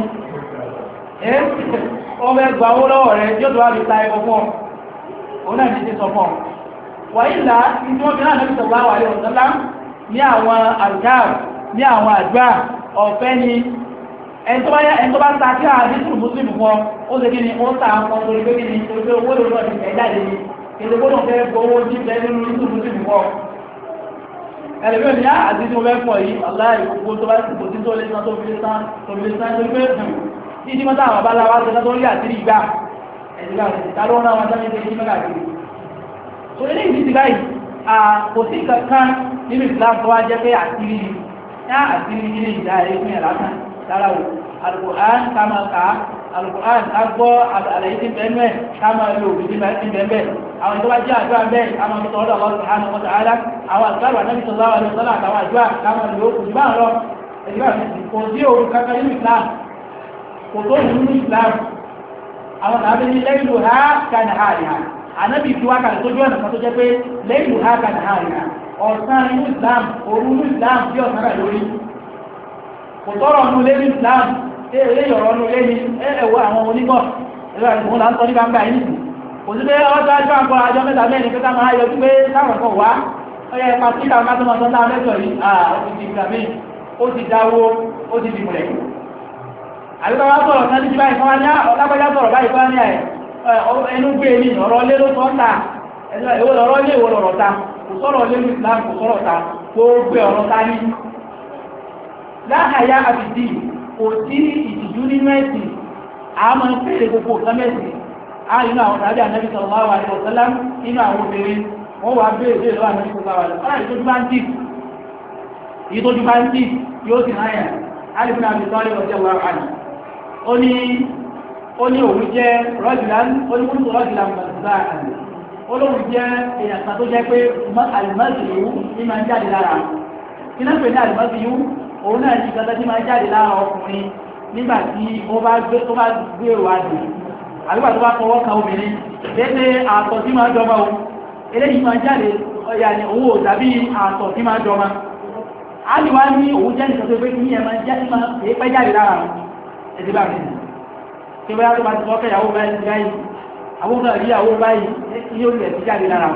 ó bẹ́ gbà owó lọ́wọ́ rẹ̀ yóò tó wá fi ta ẹbọ fún ọ òun náà ní ti sọ fún ọ wàyí là ní tí wọ́n fi náà lọ́bí sọ̀rọ̀ àwọn àlẹ́ òṣèlá ní àwọn àlùkáà ní àwọn àdúrà ọ̀fẹ́ ni ẹni tó bá ta kí àdí tún mùsùlùmí fún ọ ó ṣe kí ni ó ta àwọn torí pé kí ni torí pé owó lòdọ̀ ti fẹ́ jáde ni èdè gbọ́dọ̀ fẹ́ gbowó jí bẹ́ẹ̀ nínú tún mùsùlùmí fún ọ ẹlẹ́gbẹ́ ni àti tí mo fẹ́ fún ọ yìí aláì gbogbo tó bá kò tí tó lé sán tó fi lé sán torí pé tí tí wọ́n táwọn abala wá ṣe tó rí àtìrí ìgbà ẹ̀dùgbà ta ló rán wọn sáyé tí mẹ́gà kiri so eléyìí ti báyìí kò sí kankan nínú Islam tó wá jẹ́ pé àtìrí ya àtìrí ilé ìdá ẹ̀kún ẹ̀ lásán lára wò Al-Qur'an kama ká Al-Qur'an agbọ́ àlàyé tí bẹ́ẹ̀ mẹ́ kama lò òbí tí bẹ́ẹ̀ bẹ́ẹ̀ àwọn tó bá jẹ́ àjọ́ àbẹ́ kama tó tọ́lọ́ Allah subhanahu wa ta'ala àwọn àgbàrò Ànábì sallallahu alaihi wasallam àtàwọn àjọ́ kama lò kò jù bá ń lọ ẹ̀dùgbà kò sí òru kankan nínú Islam kò tó nínú Islam àwọn tàbí ní lẹ́yìn lò ha kana hàrìhà Ànábì fi wá kàlẹ̀ tó jọ́ ọ̀nà kan tó jẹ́ pé lẹ́yìn lò ha kana hàrìhà ọ̀sán inú Islam òru inú Islam bí ọ̀sán rẹ̀ lórí kò tọ́rọ̀ ọ̀nù lé ní Islam eré yọ̀rọ̀ ọ̀nù lé ní ẹ̀wọ̀ àwọn onígbọ̀ ẹ̀rọ ìgbòho là ń sọ ní gbangba yìí kò sí pé ọjọ́ ajọ́ àpọ̀ àjọ mẹ́ta mẹ́rin pé ká máa yọ sí pé táwọn kan wá ọyẹ ipa tí káwọn máa tó máa sọ náà lẹ́sọ̀ yìí ó ti di ìgbà míì ó ti dáwó ó ti di múlẹ̀ àbíkọ́ wá sọ̀rọ̀ náà níbi báyìí kan wá ní ọlágbájá sọ̀rọ̀ báyìí kan ní ẹnu gbé ní ọ̀rọ̀ lé ló tọ́ ń ta èwo lọ̀rọ̀ lé èwo lọ̀rọ̀ ta kò sọ̀rọ̀ lé ní Islam kò sọ̀rọ̀ ta gbogbo ọ̀rọ̀ ta ní láhàyà àbìdí kò sí ìtìjú nínú ẹ̀sìn àmọ́ pèrè gbogbo nǹkan mẹ́sìn inú àwọn tàbí Ànábì sallallahu alaihi wasallam inú àwọn obìnrin wọ́n wà bèèrè lọ́wọ́ Ànábì sallallahu alaihi wasallam ìtọ́jú bá ń tì yóò sì náà yà alìbìnà àbìsọ́lẹ̀ ọjọ́ wà áni ó ní òun jẹ́ rọ́jùlán mọ̀sáàkì olóhun jẹ́ èèyàn kan tó jẹ́ pé alìmọ́síyú ní máa ń jáde lára kí náà pè ní alìmọ́síyú òun náà ní ìgbàtà tí máa ń jáde lára ọkùnrin nígbàtí ó bá gbé wádìí àbígbà tó bá fọwọ́ kan obìnrin dédé àtọ̀ tí máa jọba o eléyìí máa jáde ọ̀yà ni owó tàbí àtọ̀ tí máa jọma a lè wá ní òun jẹ́ nìkan tó pé kí ní ẹ̀ máa jẹ́ sí máa pẹ́ jáde lára ẹ̀dí bá mi tí wọ́n yá tó máa ti fọ́kẹ́ ìyàwó báyìí àwọn náà rí ìyàwó báyìí yóò lẹ̀ sí jáde lára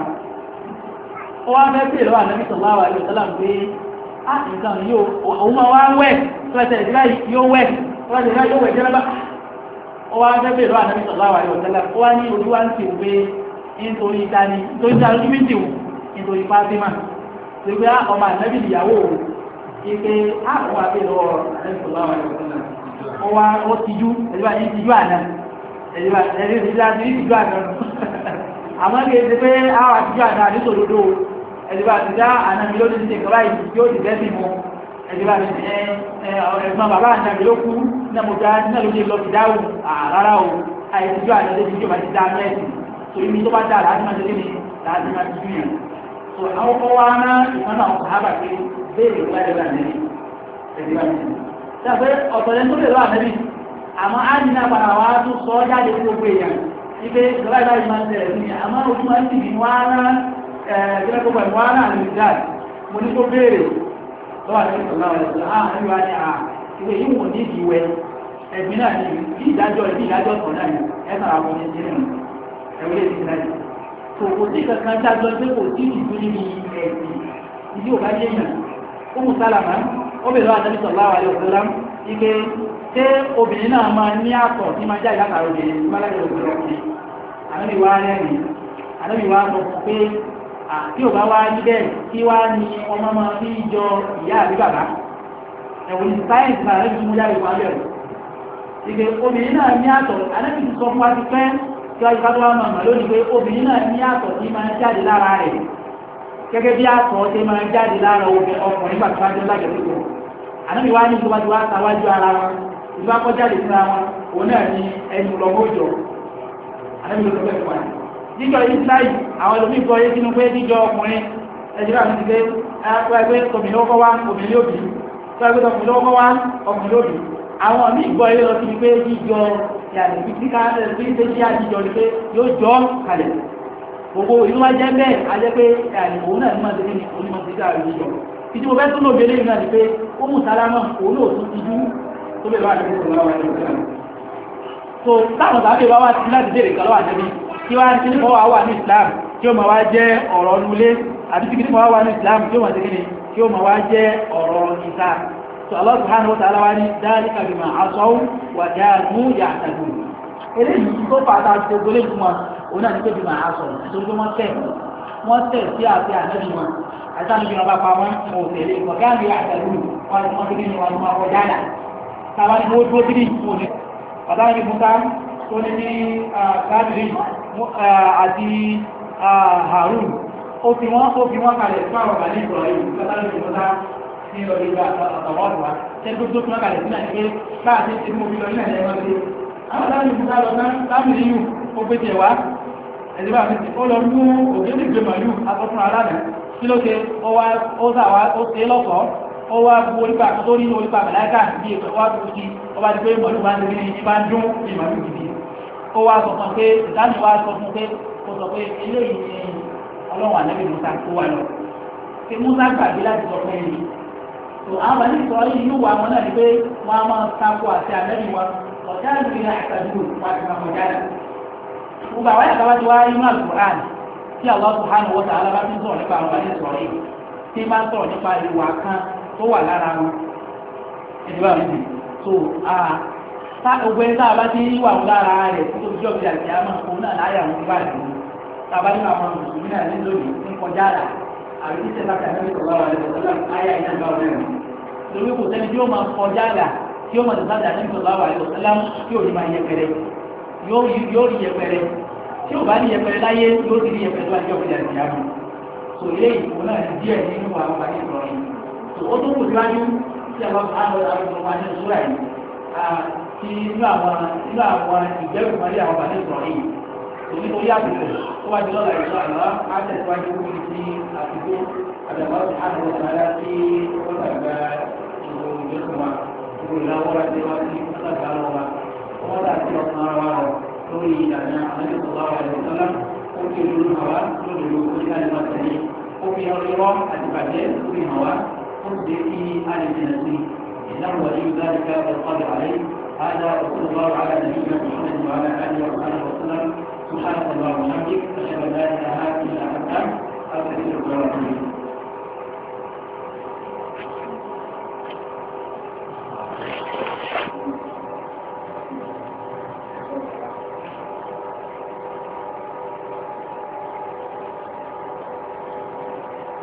ó wá fẹ́ pè lọ́wọ́ Ànábì sallallahu alaihi wasallam pé á nǹkan yóò òun máa wá wẹ̀ tọ́lẹ̀tẹ̀ ìdílá yóò wẹ̀ tọ́lẹ̀tẹ̀ ìdílá yóò wẹ̀ jẹ́ lọ́bá ó wá fẹ́ pè lọ́wọ́ Ànábì sallallahu alaihi wasallam ó wá ní ojú wá ń ti pé nítorí ìdáni nítorí ìdáni ojú méjì wù nítorí Fátímà tó gbé ọmọ Ànábì ìyàwó ike àwọn àbẹ̀ lọ́wọ́ Ànábì sallallahu alaihi wasallam ó wá ó tijú ẹ̀díbà ní tijú àná ẹ̀díbà ní tijú àná àmọ́ kí ẹ̀dí pé àwọn àtijú àná àdísòdodo ẹ̀díbà ti dá àná mi lónìí ṣe kọ́lá yóò ti bẹ́ẹ̀ sí mu ẹ̀díbà ti ẹ̀gbọ́n bàbá àná mi ló kú náà mo já náà ló ṣe lọ sí dáhùn àrárá o àìsíjú àná ló ti jó máa ti dá mẹ́ẹ̀sì tó ibi tó bá dá láti máa ṣe kí ni láti máa ti jú yàn so àwọn kọ́ wá ná ìfọ́nà àwọn sàhábà pé béèrè wáyé wà nẹ́bí ẹ̀díbà ti ṣàpé ọ̀tọ̀lẹ́ tó lè lọ ànẹ́bí àmọ́ á ní náà padà wá tún sọ jáde gbogbo èèyàn ipe ìjọba ìbáyìí máa ń tẹ̀lé sí àmọ́ ojú máa ń tì ní wọ́n á ná ẹ̀ẹ́dẹ́gbẹ́ gbogbo ẹ̀wọ́n á ná àlùjáde mo ní kó béèrè lọ́wọ́ àti ìṣọ̀lá ọ̀rẹ́sọ̀ àárín wa ní ìwé yìí wò ní ìwẹ̀ ẹ̀gbìn náà ní ìdájọ́ kan náà ní ẹ̀sà àwọn ọmọ ìjìnlẹ̀ ẹ̀wọ́lẹ̀ ìjìnlẹ̀ tó kò sí kankan dájọ́ pé kò sí ìlú níbi ẹ̀sìn ìdí òbá jẹ́ yàn ó mú sálàmà ó bèèrè lọ́wọ́ àti ìṣọ̀lá ọ̀rẹ́sọ̀ ike ṣé obìnrin náà máa ní àtọ̀ tí máa jáde látàrí obìnrin tí máa láti obìnrin ọkùnrin ànábìwá rẹ̀rìn ànábìwá sọ fún pé tí ò bá wá níbẹ̀ tí wá ní ọmọ máa fi jọ ìyá àbí bàbá ẹ̀wọ̀n sáyẹ̀nsì náà rẹ̀ mú jáde wá bẹ̀rù ìgbé obìnrin náà ní àtọ̀ ànábì ti sọ fún wa ti pẹ́ tí wájú ká tó wá máa lónìí pé obìnrin náà ní àtọ̀ tí máa jáde lára rẹ̀ gẹ́gẹ́ bí àtọ̀ tí máa jáde lára ọkùnrin bàtà wájú lájọ̀lẹ́kọ̀ọ́ ànábì wá ní ìjọba tí wá sáwájú ara wọn ìlú akọ́jáde síra wọn òun náà ní ẹnu lọ́mọ́jọ ànábì ló sọ bẹ́ẹ̀ fún wa jíjọ ìsìláì àwọn olómi gbọ́ yé sínú pé jíjọ ọkùnrin ẹjìlá mi ti pé ẹgbẹ́ tòmìnà ọkọ̀ wá òmìnir òbí tó ẹgbẹ́ tòmìnà ọkọ̀ wá ọkùnrin òbí àwọn míì gbọ́ yé lọ sí pé jíjọ yàtọ̀ bí ká bí ṣe ṣe àjíjọ ni pé yóò jọ kalẹ̀ gbogbo ìlú wa jẹ́ bẹ́ẹ̀ a jẹ́ pé òun náà ní máa ṣe ní onímọ̀ sí káàrí jíjọ títí mo fẹ́ tún lò bẹ́lẹ̀ náà ni pé ó mú sálámà òun náà tún ti dú tó bẹ̀rẹ̀ wà ní so táwọn tàbí wá wá sí láti dèrè kan lọ́wọ́ àjẹ́bí kí wá ní kíníkọ́ wà wà ní Islam tí ó ma wá jẹ́ ọ̀rọ̀ nulé àti tí kíníkọ́ wà wà ní Islam tí ó ma tẹ́kíní tí ó ma wá jẹ́ ọ̀rọ̀ ìta so Allah subhanahu wa ta'ala wá ní dhalika bima asaw wa kanu ya'tadun eléyìí tó fàtà gbogbo lè fún wa òun náà ní pé bima asaw nítorí pé wọ́n tẹ̀ sí àti ànábì wọn àti ànábì wọn bá pa wọn ò tẹ̀lé wa kanu ya'tadun wọn ti wọ́n ti ní wọn máa kọjá là táwa ní wọ́n dúró sí pàtàkì Musa tó ní ní gáàdìrí àti Harun ó fi wọ́n kalẹ̀ fún àwọn àní ìgbọ̀rọ̀ yìí pàtàkì Musa ní ọdún ìgbà àtàwọ̀dùwà tẹ́ tó fi wọ́n kalẹ̀ sí náà pé láti ti mú ìlọ nílẹ̀ ẹ̀mọ́ sí àwọn láti Musa lọ tán láti rí yù ó gbé tiẹ̀ wá ẹ̀dìbà mi ó lọ mú ògédè gbé màlúù akọ́fún aláàdá kí ló ṣe ó ṣe lọ́sọ̀ọ́ ó wá bu orípa tó rí orípa mẹ́láíkà bí ètò wá tó sí ọba ti pé mọ̀lú bá ń rí ní bá ń dún ní mọ̀lú gidi ó wá sọ fún pé ìdáni wá sọ fún pé ó sọ pé eléyìí ni ọlọ́run ànábì Musa tó wà lọ pé Musa gbàgbé láti sọ pé èyí tó àwọn bàbá ní ìsọ̀rọ̀ yìí yóò wà wọn náà ni pé wọ́n á máa tako àti ànábì wọn ọ̀já ìlú ní àtàdúró wọn ti máa kọjá rẹ̀ gbogbo àwọn àgbà ti wá inú Al-Qur'an tí Allah subhanahu wa ta'ala bá ti sọ̀rọ̀ nípa àwọn bàbá ní ìsọ̀rọ̀ yìí tí máa ń sọ̀rọ̀ nípa ìwà kan tó wà lára wọn ẹ̀dùbà rí so ogun ẹ̀ta bá tí wà wọn lára rẹ̀ tó tó jọ́ bí àti àmà òun náà láyà wọn bá rẹ̀ tàbá ní àwọn mùsùlùmí náà ní lónìí ní kọjá rà àbí títẹ̀ láti àmì sọ̀rọ̀ àwọn ẹ̀dùbà ayà iná bá wọn rẹ̀ lórí kò sẹ́ni tí ó máa kọjá rà tí ó máa tẹ̀sán àmì sọ̀rọ̀ àwọn ẹ̀dùbà tí ò ní máa yẹpẹrẹ yóò rí yẹpẹrẹ tí ò bá ní yẹpẹrẹ láyé yóò ti rí yẹpẹrẹ tó wà jọ́ bí àti àmà so ilé ìfowó náà ti díẹ̀ nínú àwọn àmì sọ̀rọ̀ yìí ó tó kù síwájú tí a bá bá àwọn ọmọ ní ìṣúra yìí tí inú àwọn ìgbẹ́rù mọ́lé àwọn bàbá ìṣòro yìí òní tó yá àbùkù tó wájú lọ́la ìṣọ́ àlọ́ á tẹ̀síwájú kúrò sí àtúgbò àbẹ̀wò àwọn ọ̀sán tí ó gbàgbà ìwò ìjọsìn wa ìwò ìlàwọ́ wa tí wọ́n ti sàgbà lọ́wọ́ wa wọ́n dà sí ọ̀sán ara wa rọ̀ lórí ìlànà àwọn ìṣòro àwọn ìṣòro ó fi olórí hàn wá lódodo ó ní alẹ́ máa tẹ̀lé ó fi irọ́ àti bàjẹ́ ó fi hàn wá ó sì fi alẹ́ jìnà sí إنه ولي ذلك والقادر عليه هذا وصلى الله على نبينا محمد وعلى آله وصحبه وسلم سبحانك اللهم وبحمدك أشهد أن لا إله إلا أنت